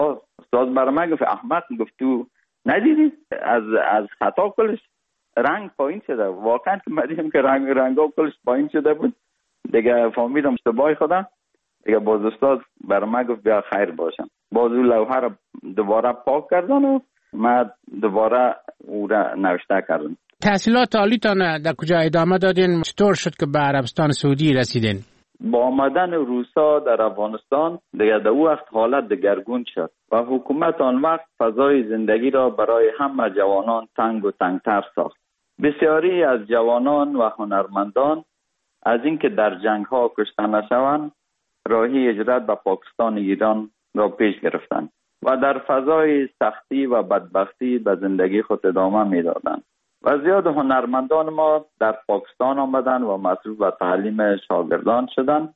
استاد برای من گفت احمد، گفت تو ندیدی از خطا کلش رنگ پایین شده. واقعا که من دیدم که رنگا کلش پایین شده بود. دیگه فهمیدم اشتباه خودم. دیگه باز استاد برای من گفت بیا خیر باشم. باز اون لوحه را دوباره پاک کردن و من دوباره او را نوشته کردم. تحصیلات عالیتان در کجا ادامه دادین؟ چطور شد که به عربستان سعودی رسیدین؟ با آمدن روسا در افغانستان دیگه در وقت حالت دگرگون شد و حکومت آن وقت فضای زندگی را برای همه جوانان تنگ و تنگتر ساخت. بسیاری از جوانان و هنرمندان از اینکه در جنگ ها کشته نشوند راهی هجرت به پاکستان ایران را پیش گرفتند و در فضای سختی و بدبختی به زندگی خود ادامه میدادند. و زیاد هنرمندان ما در پاکستان آمدن و مصروف به تعلیم شاگردان شدند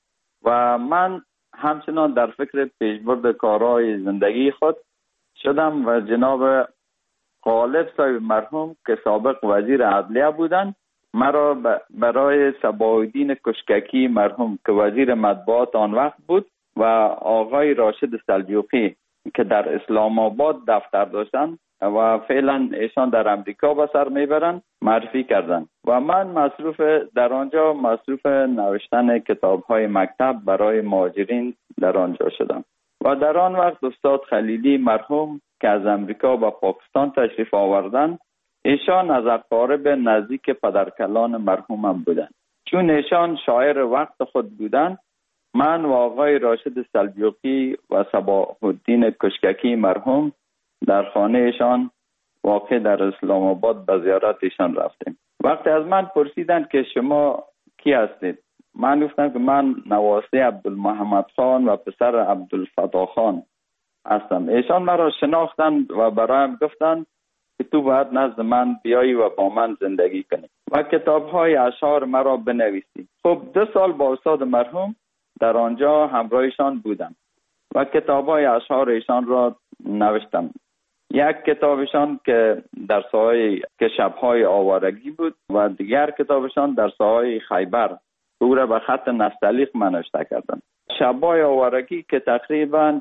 و من همچنان در فکر پیشبرد کارهای زندگی خود شدم و جناب غالب صاحب مرحوم که سابق وزیر عدلیه بودند مرا برای صباح الدین کشککی مرحوم که وزیر مطبوعات آن وقت بود و آقای راشد سلجوقی که در اسلام آباد دفتر داشتن و فعلا ایشان در امریکا به سر میبرن معرفی کردن و من در آنجا مصروف نوشتن کتاب‌های مکتب برای مهاجرین در آنجا شدم و در آن وقت استاد خلیلی مرحوم که از امریکا به پاکستان تشریف آوردن، ایشان از اقارب نزدیک پدرکلان مرحومم بودن. چون ایشان شاعر وقت خود بودن، من و آقای راشد سلجوقی و صباح الدین کشککی مرحوم در خانه ایشان واقع در اسلام آباد به زیارت ایشان رفتیم. وقتی از من پرسیدند که شما کی هستید، من گفتم که من نواسه عبدالمحمد خان و پسر عبدالفتاح خان هستم. ایشان مرا شناختند و برایم گفتند که تو باید نزد من بیایی و با من زندگی کنی و کتاب‌های اشعار مرا بنویسی. خب 2 سال با استاد مرحوم در آنجا همراهشان بودم و کتاب‌های اشعار ایشان را نوشتم. یک کتابشان که در ساحه که شب‌های آوارگی بود و دیگر کتابشان در ساحه خیبر، او را به خط نستعلیق نوشته کردم. شب‌های آوارگی که تقریبا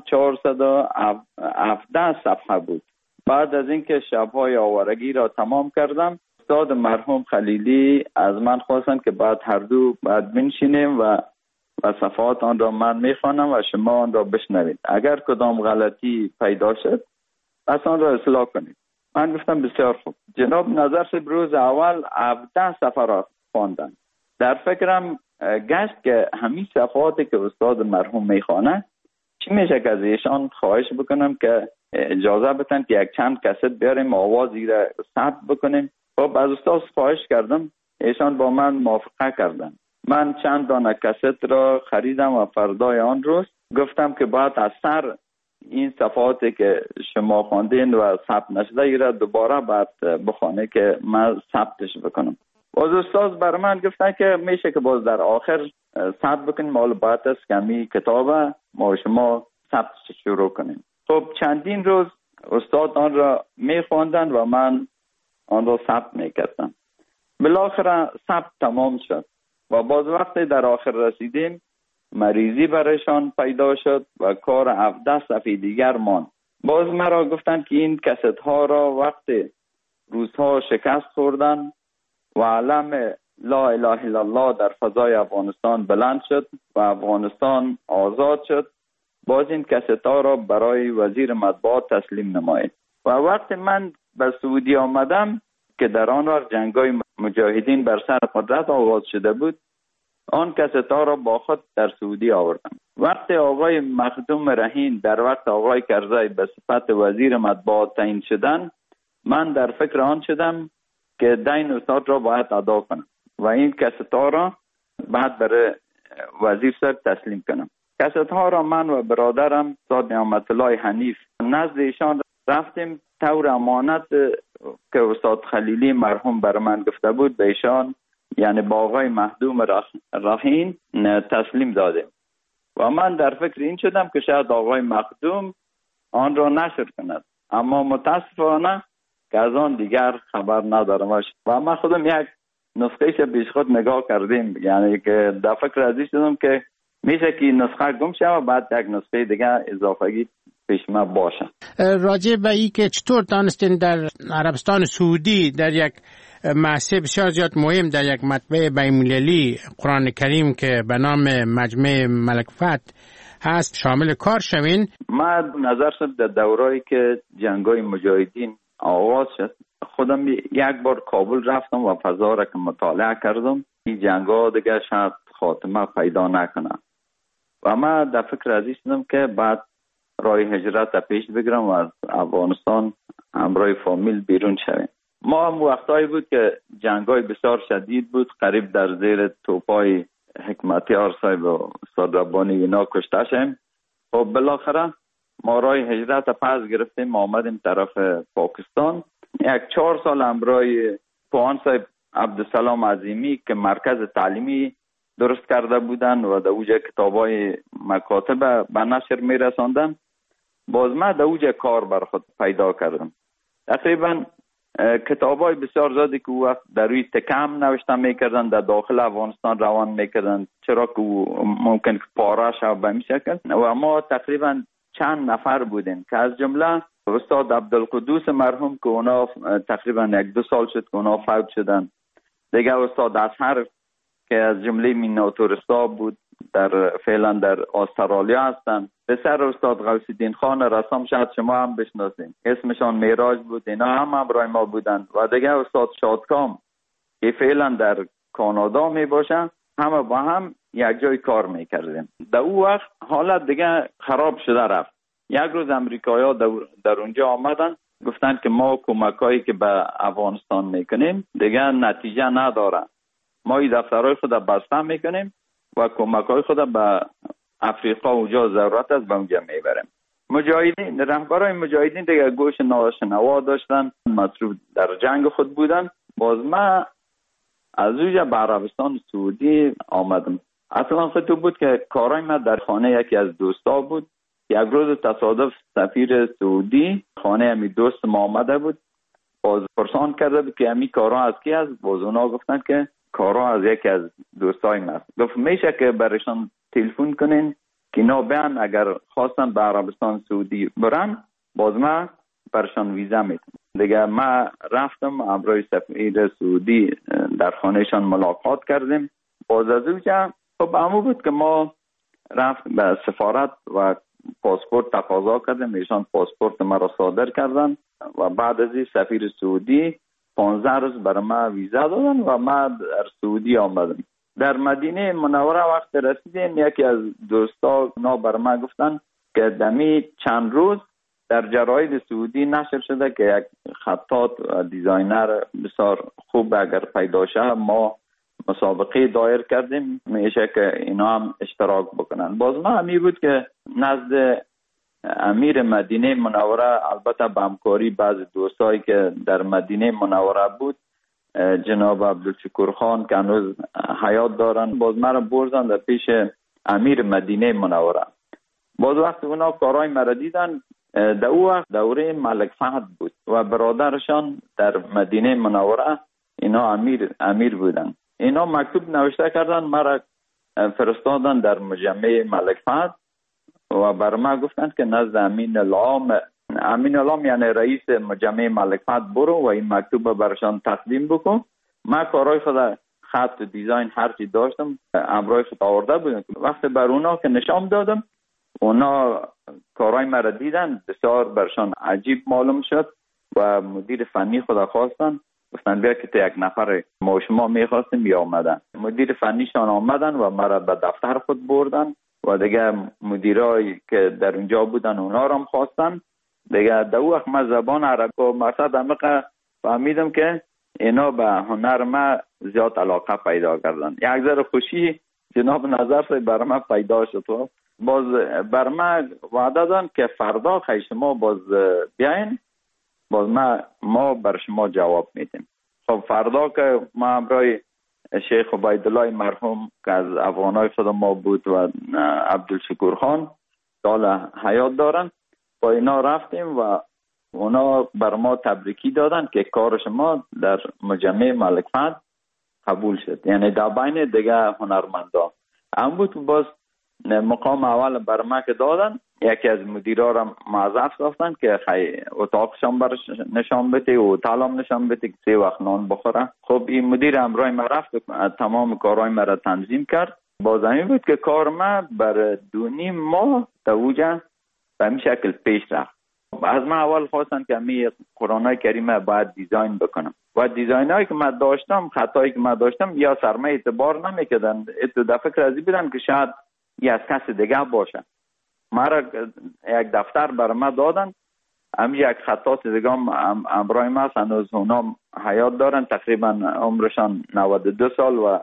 417 صفحه بود. بعد از اینکه شب‌های آوارگی را تمام کردم، استاد مرحوم خلیلی از من خواستند که بعد هر دو بعد بنشینیم و صفحات آن را من میخوانم و شما آن را بشنوید. اگر کدام غلطی پیدا شد پس آن را اصلاح کنید. من گفتم بسیار خوب. جناب نظر صاحب روز اول 17 صفحه را خواندن. در فکرم گشت که همین صفحاتی که استاد مرحوم میخوانه چی میشه که از ایشان خواهش بکنم که اجازه بدن که یک چند کست بیاریم آوازی را ثبت بکنیم. خب از استاد خواهش کردم، ایشان با من موافقه کردن. من چند دانه کست را خریدم و فردای آن روز گفتم که باید از سر این صفحاتی که شما خواندین و ثبت نشده ای را دوباره باید بخونه که من ثبتش بکنم. باز استاد بر من گفتن که میشه که باز در آخر ثبت بکنیم، مال باید است که همین کتاب ما شما ثبتش شروع کنیم. خب چندین روز استاد آن را میخواندن و من آن را ثبت میکردم. بالاخره ثبت تمام شد و باز وقتی در آخر رسیدیم مریضی برایشان پیدا شد و کار 17 صفحه دیگر ماند. باز مرا گفتن که این کست ها را وقتی روزها شکست خوردن و علم لا اله الا الله در فضای افغانستان بلند شد و افغانستان آزاد شد، باز این کست ها را برای وزیر مطبوعات تسلیم نمایید. و وقتی من به سعودی آمدم که در آن وقت جنگ‌های مجاهدین بر سر قدرت آغاز شده بود، آن کست ها را با خود در سعودی آوردم. وقتی آقای مخدوم رهین در وقت آقای کرزی به صفت وزیر مطبوعات تعیین شدن، من در فکر آن شدم که دین استاد را باید ادا کنم و این کست ها را بعد برای وزیر صاحب تسلیم کنم. کست ها را من و برادرم استاد نعمت الله حنیف نزد ایشان رفتیم، طور امانت که استاد خلیلی مرحوم بر من گفته بود به ایشان، یعنی با آقای مخدوم رهین تسلیم دادیم و من در فکر این شدم که شاید آقای مخدوم آن را نشر کند، اما متاسفانه که از آن دیگر خبر ندارم و من خودم یک نسخه‌اش پیش خود نگاه کردیم، یعنی که در فکر ازی شدم که میشه که نسخه گم شه و بعد یک نسخه دیگر اضافه‌ای پیش ما باشه. راجع به این که چطور دانستین در عربستان سعودی در یک محصه بسیار زیاد مهم در یک مطبع بین‌المللی قرآن کریم که به نام مجمع ملک فتح هست شامل کار شوین؟ من نظر شد در دورایی که جنگ‌های مجاهدین آغاز شد خودم یک بار کابل رفتم و فضا را که مطالعه کردم، این جنگ‌ها دیگه شاید خاتمه پیدا نکنه و من در فکر ازی شدم که بعد راه هجرت پیش بگیرم و از افغانستان همراه فامیل بیرون شویم. ما هم وقتایی بود که جنگ‌های بسیار شدید بود، قریب در زیر توپای حکمتیار صاحب و استاد ربانی اینا کشته شدیم. خب بالاخره ما راه هجرت پس گرفتیم، آمدیم طرف پاکستان. 4 سال همراه پوهان صاحب عبدالسلام عظیمی که مرکز تعلیمی درست کرده بودن و در اوجه کتابای مکاتب به نشر می رساندن، باز من در اوجه کار بر خود پیدا کردم. تقریبا کتابای بسیار زیادی که وقت در روی تکم نوشته میکردن در داخل افغانستان روان میکردن، چرا که ممکن که پاره شد به این شکل. و ما تقریبا چند نفر بودیم که از جمله استاد عبدالقدوس مرحوم که اونا تقریبا 1-2 سال شد که اونا فوت شدن. دیگه استاد اصحر که از جمله میناتورستا بود، فعلا در استرالیا هستن. پسر استاد غوث الدین خان رسام، شاید شما هم بشناسین، اسمشان معراج بود، اینا هم همراه ما بودن. و دیگه استاد شادکام که فعلا در کانادا می باشه، همه با هم یک جای کار میکردیم. در اون وقت حالت دیگه خراب شده رفت. یک روز امریکایی ها در اونجا آمدن، گفتن که ما کمکایی که به افغانستان میکنیم دیگه نتیجه نداره، ما این دفترهای خود بسته میکنیم و کمکای خود به افریقا اونجا ضرورت است به اونجا میبریم. مجاهدین، رهبرای مجاهدین دیگه گوش ناشنوا داشتن، مصروف در جنگ خود بودن. باز ما از اونجا به عربستان سعودی آمدم. اصلا خود بود که کارای ما در خانه یکی از دوستا بود. یک روز تصادف سفیر سعودی خانه امی دوست ما آمده بود، باز پرسان کرده بود که امی کارا از کی است؟ باز اونا گفتن که کارا از یکی از دوستای ما است. گفت میشه که برشان تلفن کنین که اینا بیان اگر خواستن به عربستان سعودی برن، باز ما برشان ویزا میتونم. دیگه ما رفتم همراه سفیر سعودی در خانهشان ملاقات کردیم. باز از اونجا خب همون بود که ما رفت به سفارت و پاسپورت تقاضا کردیم، ایشان پاسپورت ما را صادر کردن و بعد از این سفیر سعودی 15 روز برای ما ویزا دادن و ما در سعودی آمدم. در مدینه منوره وقت رسیدیم، یکی از دوستا برای ما گفتن که دمی چند روز در جراید سعودی نشر شده که یک خطاط و دیزاینر بسیار خوب اگر پیدا شه، ما مسابقه دایر کردیم، میشه که اینا هم اشتراک بکنن. باز ما همی بود که نزد امیر مدینه منوره، البته به همکاری بعض دوستایی که در مدینه منوره بود، جناب عبدالشکور خان که هنوز حیات دارن، باز مرا بردن در پیش امیر مدینه منوره. باز وقت اونا کارهای مرا دیدن، در او وقت دوره ملک فهد بود و برادرشان در مدینه منوره اینا امیر بودن. اینا مکتوب نوشته کردن، مرا فرستادن در مجمع ملک فهد و بر ما گفتن که نزد امین العام یعنی رئیس مجمع ملک فهد برو و این مکتوب برشان تقدیم بکن. ما کارهای خود خط و دیزاین هرچی داشتم امرای خود آورده بودم. وقتی بر اونا که نشان دادم، اونا کارهای مرا دیدن، بسیار برشان عجیب معلوم شد و مدیر فنی خود خواستن، گفتن بیا که تو یک نفر ما شما میخواستیم یا آمدن. مدیر فنیشان آمدن و مرا به دفتر خود بردن و دیگه مدیرایی که در اونجا بودن اونا رو هم خواستن. دیگه در وقت من زبان عربی و مقصد عمیق فهمیدم که اینا به هنر ما زیاد علاقه پیدا کردن. یک ذره خوشی جناب نظر سے بر ما پیدا شد. باز بر ما وعده دادن که فردا خیلی شما باز بیاین، باز ما بر شما جواب میدیم. خب فردا که ما همراه شیخ عبیدالله مرحوم که از افغانای خود ما بود و عبدالشکور خان سال حیات دارن، با اینا رفتیم و اونا بر ما تبریکی دادن که کار شما در مجمع ملک فهد قبول شد، یعنی در بین دیگه هنرمندا هم بود. باز مقام اول بر ما که دادن، یکی از مدیرا را معذرت گفتن که اتاقشان برش نشان بده و هتلم نشان بده که 3 وقت نان بخوره. خب این مدیر امرای ما رفت تمام کارهای ما را تنظیم کرد. باز همین بود که کار ما بر 2.5 ماه توجه به این شکل پیش رفت. از ما اول خواستن که می قرآن کریم باید دیزاین بکنم و دیزاینایی که من داشتم، خطایی که من داشتم یا سرمایه اعتبار نمیکردن. در فکر ازی بودن که شاید یه از کس دیگه باشه. مرا یک دفتر بر ما دادن، هم یک خطاط دیگه هم امرای ما هنوز اونا حیات دارن، تقریبا عمرشان 92 سال و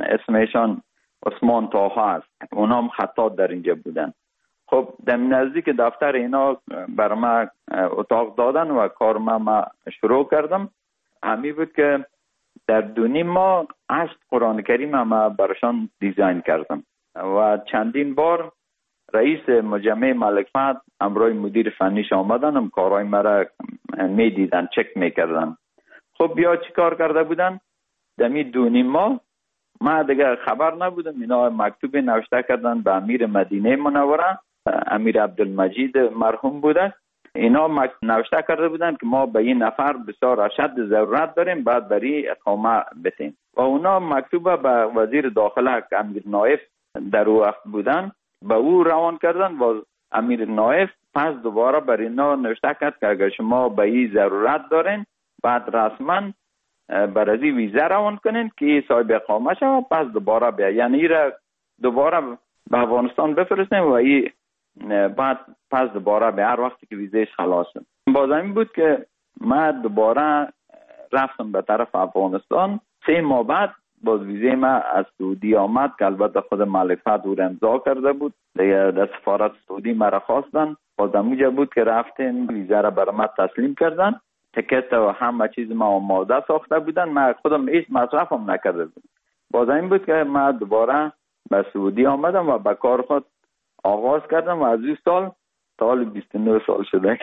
اسمشان عثمان طاها است. اونا هم خطاط در اینجا بودن. خب در نزدیک دفتر اینا بر ما اتاق دادن و کار ما شروع کردم. همی بود که در 2.5 ماه 8 قرآن کریم ما برشان دیزاین کردم و چندین بار رئیس مجمع ملک فهد امرای مدیر فنیش آمدن، هم کارهای مرا می دیدن، چک می کردن. خب بیا چی کار کرده بودن؟ دمی 2.5 ماه ما دیگه خبر نبودم. اینا مکتوب نوشته کردن به امیر مدینه منوره، امیر عبدالمجید مرحوم بوده. اینا نوشته کرده بودن که ما به این نفر بسیار اشد ضرورت داریم، بعد بری اقامه بتیم. و اونا مکتوب به وزیر داخله که امیر نایف در او وقت بودن به او روان کردن و امیر نایف پس دوباره بر اینا نوشته کرد که اگر شما به این ضرورت دارین بعد رسما برازی ویزه روان کنین که صاحب اقامه شد، پس دوباره بیا، یعنی ایره دوباره به افغانستان بفرستیم و این بعد پس دوباره به هر وقتی که ویزهش خلاص شد. باز این بود که من دوباره رفتم به طرف افغانستان. 3 ماه بعد باز ویزه ما از سعودی آمد که البته خود ملک فهد او امضا کرده بود. دیگه در سفارت سعودی مرا خواستن، باز اونجا بود که رفتیم ویزه را برای ما تسلیم کردن. تکت و همه چیز ما آماده ساخته بودن، من خودم هیچ مصرفم نکرده بودم. باز این بود که من دوباره به سعودی آمدم و به کار خود آغاز کردم و از این سال 29 سال شده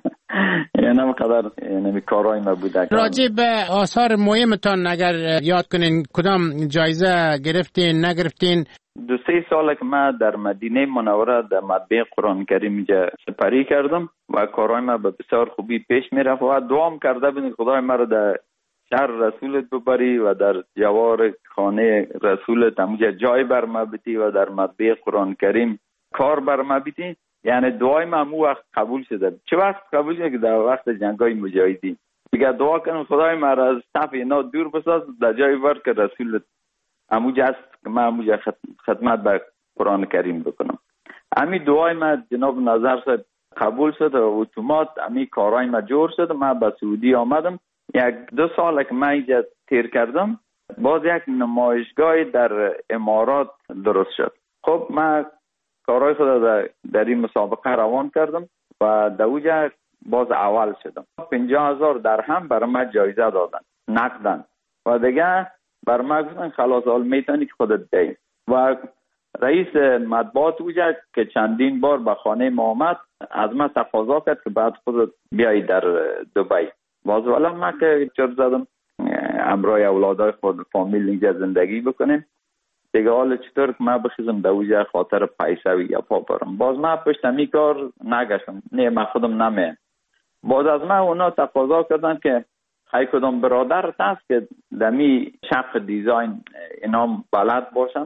یعنی همقدر یعنی کارهای ما بوده. راجع به آثار مهمتان اگر یاد کنین کدام جایزه گرفتین نگرفتین؟ 2-3 سال که من در مدینه منوره در مطبعه قرآن کریم اینجا سپری کردم و کارهای ما به بسیار خوبی پیش می رفت و دوام کرده بودم خدای ما را در شهر رسولت ببری و در جوار خانه رسولت همونجا جای بر ما بیتی و در مطبعه قرآن کریم کار بر ما بیتی. یعنی دعای ما همون وقت قبول شده. چه وقت قبول شده که در وقت جنگای مجاهدین دیگه دعا کنم خدای ما را از صف اینا دور بساز در جای بر که رسولت همونجا است که من همونجا خدمت به قرآن کریم بکنم. همین دعای ما جناب نظر صاحب قبول شد و اتومات همین کارهای ما جور شد. من به سعودی آمدم. 1-2 سال که من اینجا تیر کردم باز یک نمایشگاه در امارات درست شد. خب من کارهای خود در این مسابقه روان کردم و در اونجا باز اول شدم. 50,000 درهم برای من جایزه دادن نقدن و دیگه بر من گفتن خلاص حال میتونی که خودت بی. و رئیس مطبوعات اونجا که چندین بار به خانه ما آمد از من تقاضا کرد که بعد خودت بیایی در دبی. باز والا من که چرت زدم همراه اولادای خود فامیل اینجا زندگی بکنیم دیگه. حالا چطور که من بخیزم در اونجا خاطر پیسه و یا پا برم. باز من پشت می کار نگشتم. نه من خودم نمیم. باز از من اونا تقاضا کردن که خیلی کدام برادر هست که دمی شق دیزاین اینا بلد باشن.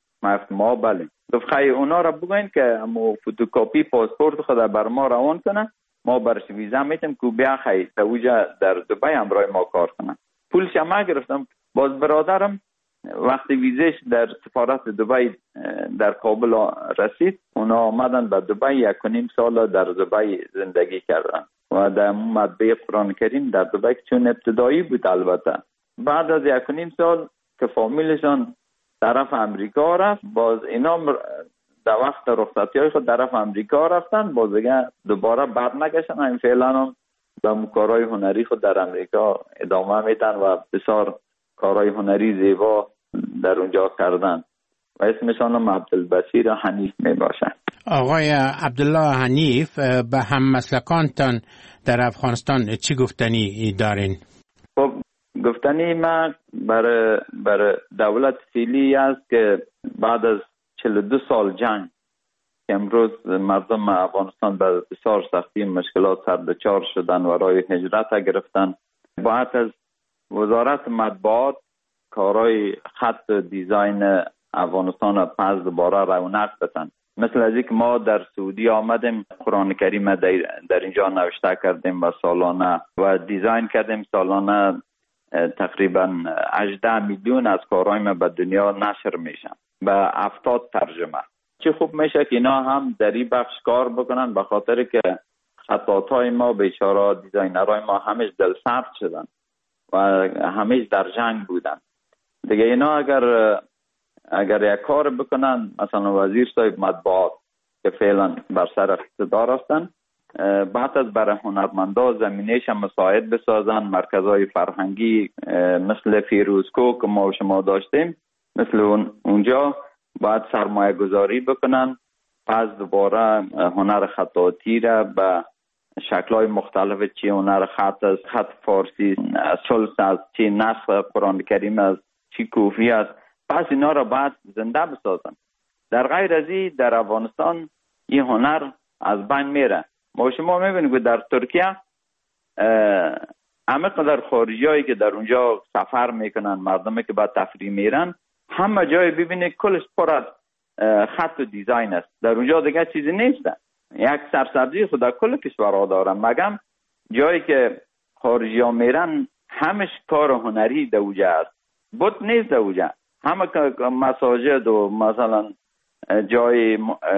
ما بله گفت خیلی اونا را بگوین که همو فوتوکاپی پاسپورت خود بر ما روان کنن، ما برش ویزا میتیم که بیا خیلی تا اوجا در دبی همراه ما کار کنن. پولش هم گرفتم. باز برادرم وقتی ویزش در سفارت دبی در کابل رسید اونا آمدن به دبی 1.5 سال در دبی زندگی کردن و در مطبعه قرآن کریم در دبی چون ابتدایی بود. البته بعد از 1.5 سال که فامیلشان طرف امریکا رفت باز اینا در وقت رخصتی های خود طرف امریکا رفتن باز دیگه دوباره بر نگشتن. این فعلا هم به کارهای هنری خود در امریکا ادامه میدن و بسیار کارهای هنری زیبا در اونجا کردن و اسمشان هم عبدالبصیر حنیف می باشن. آقای عبدالله حنیف به هم مسلکانتان در افغانستان چی گفتنی دارین؟ خب گفتنی من برای دولت فعلی است که بعد از 42 سال جنگ که امروز مردم افغانستان به بسیار سختی مشکلات سردچار شدن و راه هجرت گرفتن، باید از وزارت مطبوعات کارهای خط دیزاین افغانستان پس دوباره رونق بدن. مثل از اینکه ما در سعودی آمدیم قرآن کریم در اینجا نوشته کردیم و سالانه و دیزاین کردیم سالانه تقریبا 18 میلیون از کارهای ما به دنیا نشر میشن به 70 ترجمه. چه خوب میشه که اینا هم در این بخش کار بکنن به خاطر که خطاطای ما بیچاره دیزاینرهای ما همیش دل سرد شدن و همیش در جنگ بودن. دیگه اینا اگر یک کار بکنن مثلا وزیر صاحب مطبوعات که فعلا بر سر اقتدار هستن بعد از برای هنرمندا زمینهش هم مساعد بسازن، مرکزهای فرهنگی مثل فیروزکو که ما و شما داشتیم مثل اونجا باید سرمایه گذاری بکنن، پس دوباره هنر خطاطی را به شکل‌های مختلف، چی هنر خط است، خط فارسی، سلس است، چی نسخ قرآن کریم است، چی کوفی است. پس اینا را باید زنده بسازن. در غیر از این در افغانستان این هنر از بین میره. ما شما میبینید که در ترکیه همه قدر خارجیایی که در اونجا سفر میکنن، مردمی که با تفریح میرن، همه جای ببینید کلش پر از خط و دیزاین است. در اونجا دیگه چیزی نیست. یک سرسبزی خود در کل کشورها دارن، مگم جایی که خارجی ها میرن همش کار هنری دوجه است، بود نیست دوجه. همه مساجد و مثلا جای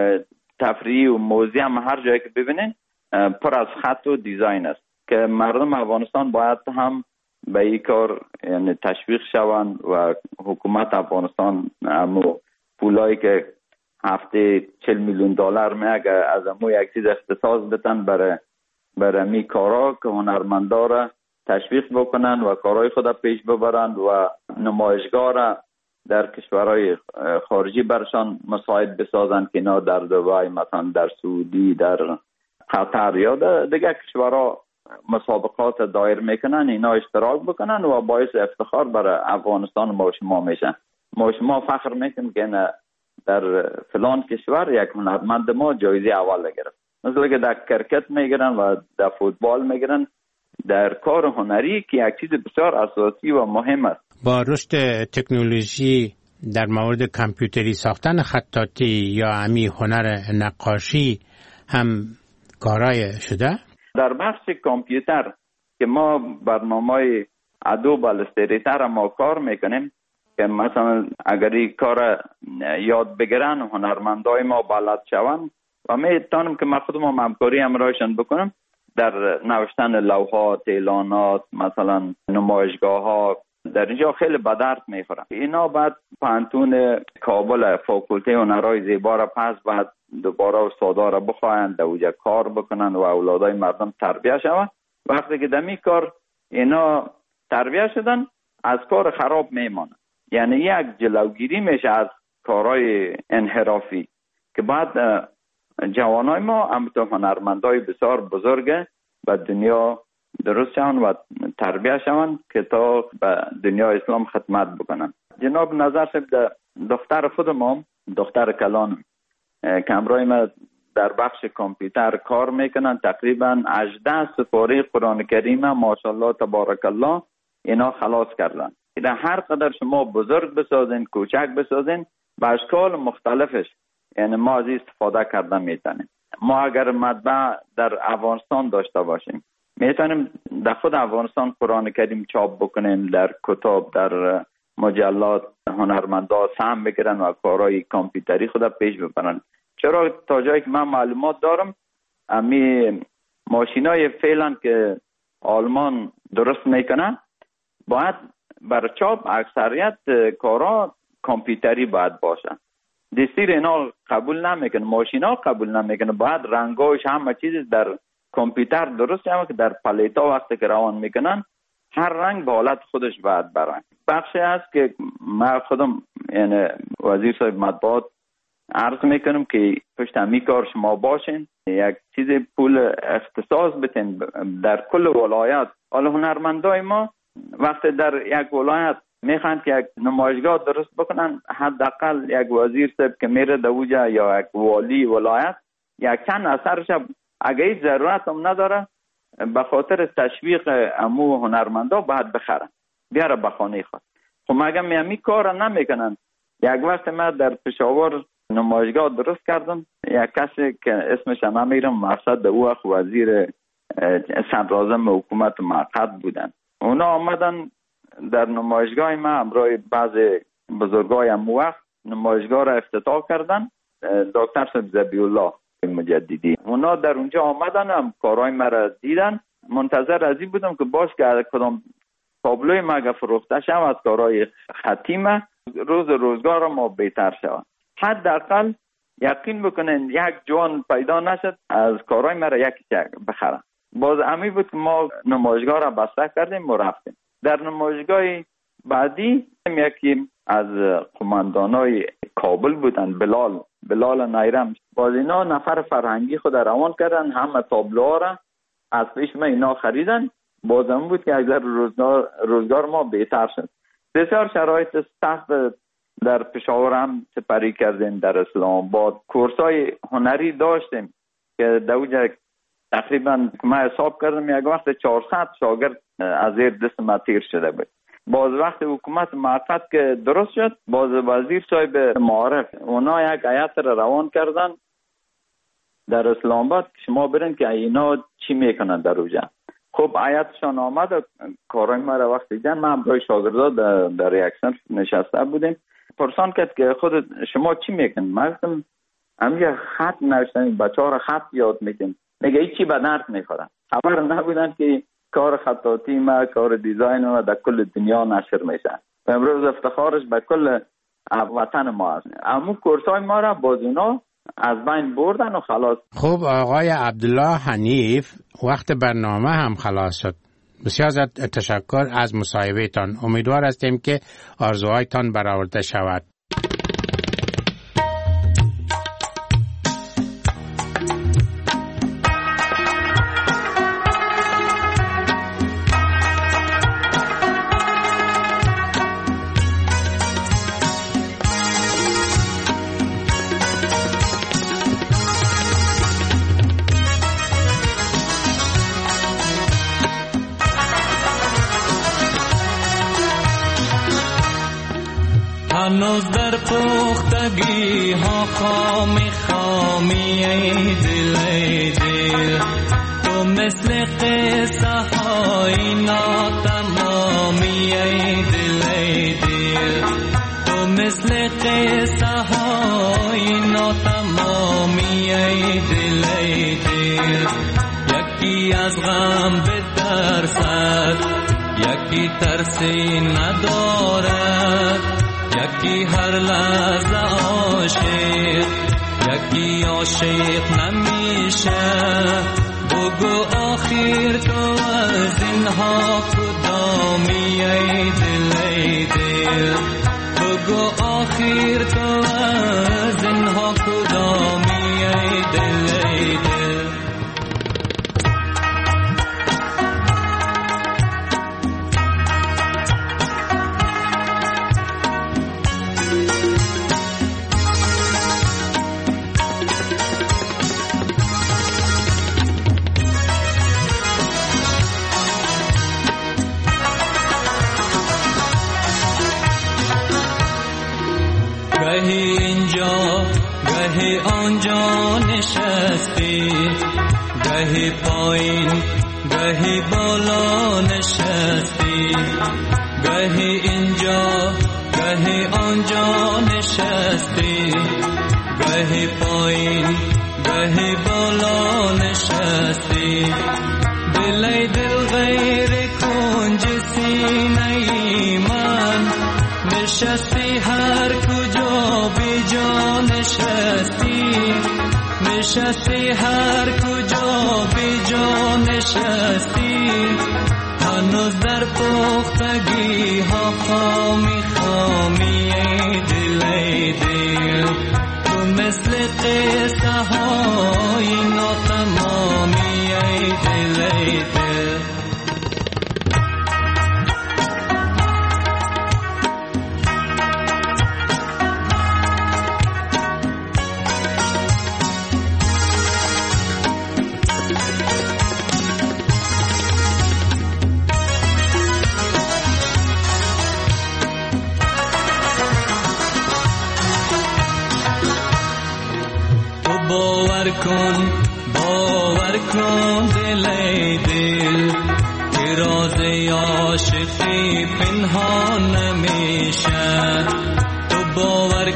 تفریح و موزیم، هر جایی که ببینین پر از خط و دیزاین است که مردم افغانستان باید هم به این کار یعنی تشویق شوند و حکومت افغانستان همو پولایی که هفته 40 میلیون دلار میگه از امو یک چیز اختصاص بتن برای می کارا که هنرمندا را تشویق بکنن و کارهای خود پیش ببرن و نمایشگاه را در کشورهای خارجی برشان مساعد بسازن که اینا در دبی، مثلا در سعودی، در قطر یا دیگه کشورها مسابقات دایر میکنن، اینا اشتراک بکنن و باعث افتخار برای افغانستان ما شما میشن. ما شما فخر میکنیم که در فلان کشور یک هنرمند ما جایزه اول گرفت. مثلا که در کرکت میگیرن و در فوتبال میگیرن، در کار هنری که یک چیز بسیار اساسی و مهم است. با رشد تکنولوژی در مورد کامپیوتری ساختن خطاطی یا امی هنر نقاشی هم کارای شده؟ در بخش کامپیوتر که ما برنامه ادوب الستریتر ما کار میکنیم که مثلا اگر این کار یاد بگیرن هنرمندای ما بلد شوند و میتونم که من خودم همکاری همراهشان بکنم در نوشتن لوحات، اعلانات، مثلا نمایشگاه ها، در اینجا خیلی به درد میخورن. اینا بعد پانتون کابل فاکولته هنرهای زیبا را پس بعد دوباره استادا را بخواهند دوجه کار بکنن و اولادای مردم تربیه شوند. وقتی که دمی کار اینا تربیه شدن از کار خراب میمانند. یعنی یک جلوگیری میشه از کارهای انحرافی که بعد جوانای ما همونطور هنرمندای بسیار بزرگ به دنیا درست شوند و تربیه شوند که تا به دنیا اسلام خدمت بکنن. جناب نظر صاحب دختر خود ما، دختر کلان که همراه ما در بخش کامپیوتر کار میکنن، تقریبا 18 سپاره قرآن کریم ماشاءالله تبارک الله اینا خلاص کردن. در هر قدر شما بزرگ بسازین، کوچک بسازین، به اشکال مختلفش یعنی ما از استفاده کردن میتونیم. ما اگر مطبع در افغانستان داشته باشیم میتونیم در خود افغانستان قرآن کریم چاپ بکنیم، در کتاب، در مجلات هنرمندا سهم بگیرن و کارهای کامپیوتری خود پیش ببرن. چرا تا جایی که من معلومات دارم امی ماشینای فعلا که آلمان درست میکنن باید بر چاپ اکثریت کارا کامپیوتری باید باشن. دستیر اینا قبول نمیکنه، ماشینا قبول نمیکنه، باید رنگاش همه چیز در کامپیوتر درست شده که در پلیتا وقتی که روان میکنن هر رنگ به حالت خودش باید برن. بخشی هست که من خودم یعنی وزیر صاحب مطبوعات عرض میکنم که پشت همی کار شما باشین، یک چیز پول اختصاص بتین در کل ولایت. حالا هنرمندای ما وقتی در یک ولایت میخوان که یک نمایشگاه درست بکنن، حداقل یک وزیر صاحب که میره دوجا یا یک والی ولایت یک چند اثرش اگه هیچ ضرورت هم نداره به خاطر تشویق امو هنرمندا باید بخرن بیاره به خانه خود. خب مگه میامی کار نمیکنن؟ یک وقت من در پشاور نمایشگاه درست کردم، یک کسی که اسمش نمیرم، مقصد او وقت وزیر صدراعظم حکومت موقت بودن. اونا آمدن در نمایشگاه ما همراه بعض بزرگای امو وقت نمایشگاه را افتتاح کردن. دکتر صاحب ذبیح الله مجددی اونا در اونجا آمدن، هم کارهای مرا دیدن. منتظر از این بودم که باش که کدام تابلوی ما فروخته شد از کارهای ختیمه روز روزگار ما بهتر شود. حداقل یقین بکنین یک جوان پیدا نشد از کارهای مرا یکی بخرن. باز امی بود که ما نمایشگاه را بسته کردیم و رفتیم. در نمایشگاه بعدی یکی از قماندانای کابل بودن، بلال نیرم. باز اینا نفر فرهنگی خود روان کردن، همه تابلوها را از پیش ما اینا خریدن، بازم بود که اگر روزگار ما بهتر شد. بسیار شرایط سخت در پشاور هم سپری کردیم، در اسلام آباد کورسای هنری داشتیم که دوجه تقریبا ما حساب کردم یک وقت 400 شاگرد از زیر دست ما تیر شده بود. باز وقت حکومت معرفت که درست شد، باز وزیر صاحب معارف اونا یک هیئت را روان کردن در اسلام آباد، شما برین که اینا چی میکنن در اوجه. خب هیئتشان آمد و کارای ما را وقت دیدن، ما همراه شاگردا در یک صنف نشسته بودیم. پرسان کرد که خود شما چی میکنید؟ ما گفتم همین خط نوشتن، بچه‌ها را خط یاد میکنم. میگه هیچی به درد میخورن. خبر نبودن که کار خطاطی ما، کار دیزاین ما در کل دنیا نشر میشه. امروز افتخارش به کل وطن ما است. اما کورسای ما را باز اونا از بین بردن و خلاص. خب آقای عبدالله حنیف، وقت برنامه هم خلاص شد. بسیار تشکر از مصاحبه تان. امیدوار هستیم که آرزوهایتان برآورده شود. هنوز در پختگی ها خامی خامی ای دل ای دل، تو مثل قصه های ناتمامی ای دل ای دل، تو مثل قصه های ناتمامی ای دل ای دل. یکی از غم به ترسد، یکی ترسی ندارد، یکی هر لحظه عاشق، یکی عاشق نمیشه. بگو آخر تو از اینها کدامی ای دل ای دل، بگو آخر تو از اینها کدامی ای دل ای دل. گهی اینجا گهی آنجا نشستی، گهی پایین گهی بالا نشستی، گهی اینجا گهی آنجا نشستی، گهی پایین گهی بالا نشستی. دل ای دل غیر کنج سینه من نشستی، هر کجا بی جا نشستی، نشستی هر کجا بی جا نشستی. هنوز در پختگی ها خامی خامی ای دل ای دل، تو مثل قصه های ناتمامی ای دل ای دل. باور کن دل ای دل، که راز عاشقی پنهان نمیشه. تو باور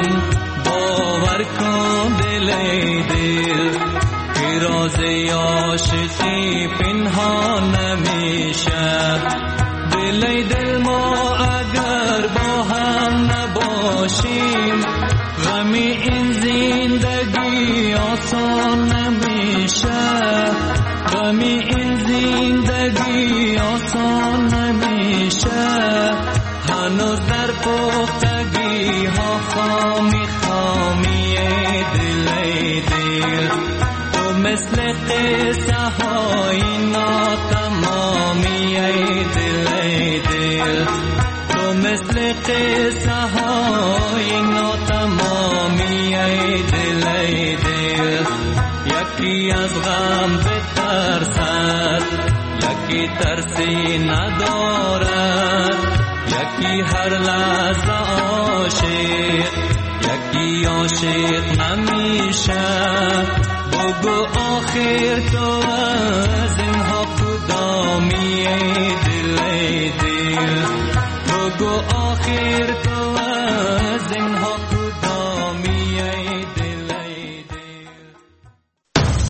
کن دل ای دل، که راز عاشقی پنهان نمیشه. دل ای دل ما اگر با هم نباشیم، غم این زندگی آسان نمیشه، غم این زندگی آسان نمیشه. هنوز در پختگی ها خامی خامی دل ای دل، تو مثل قصه های ناتمامی ای دل تو مثل قصه های ناتمامی ای دل یکی از غم بترسد یکی ترسی ندارد یکی هر لحظه عاشق یکی عاشق نمیشه بگو آخر تو از اینها کدامی ای دل بگو آخر تو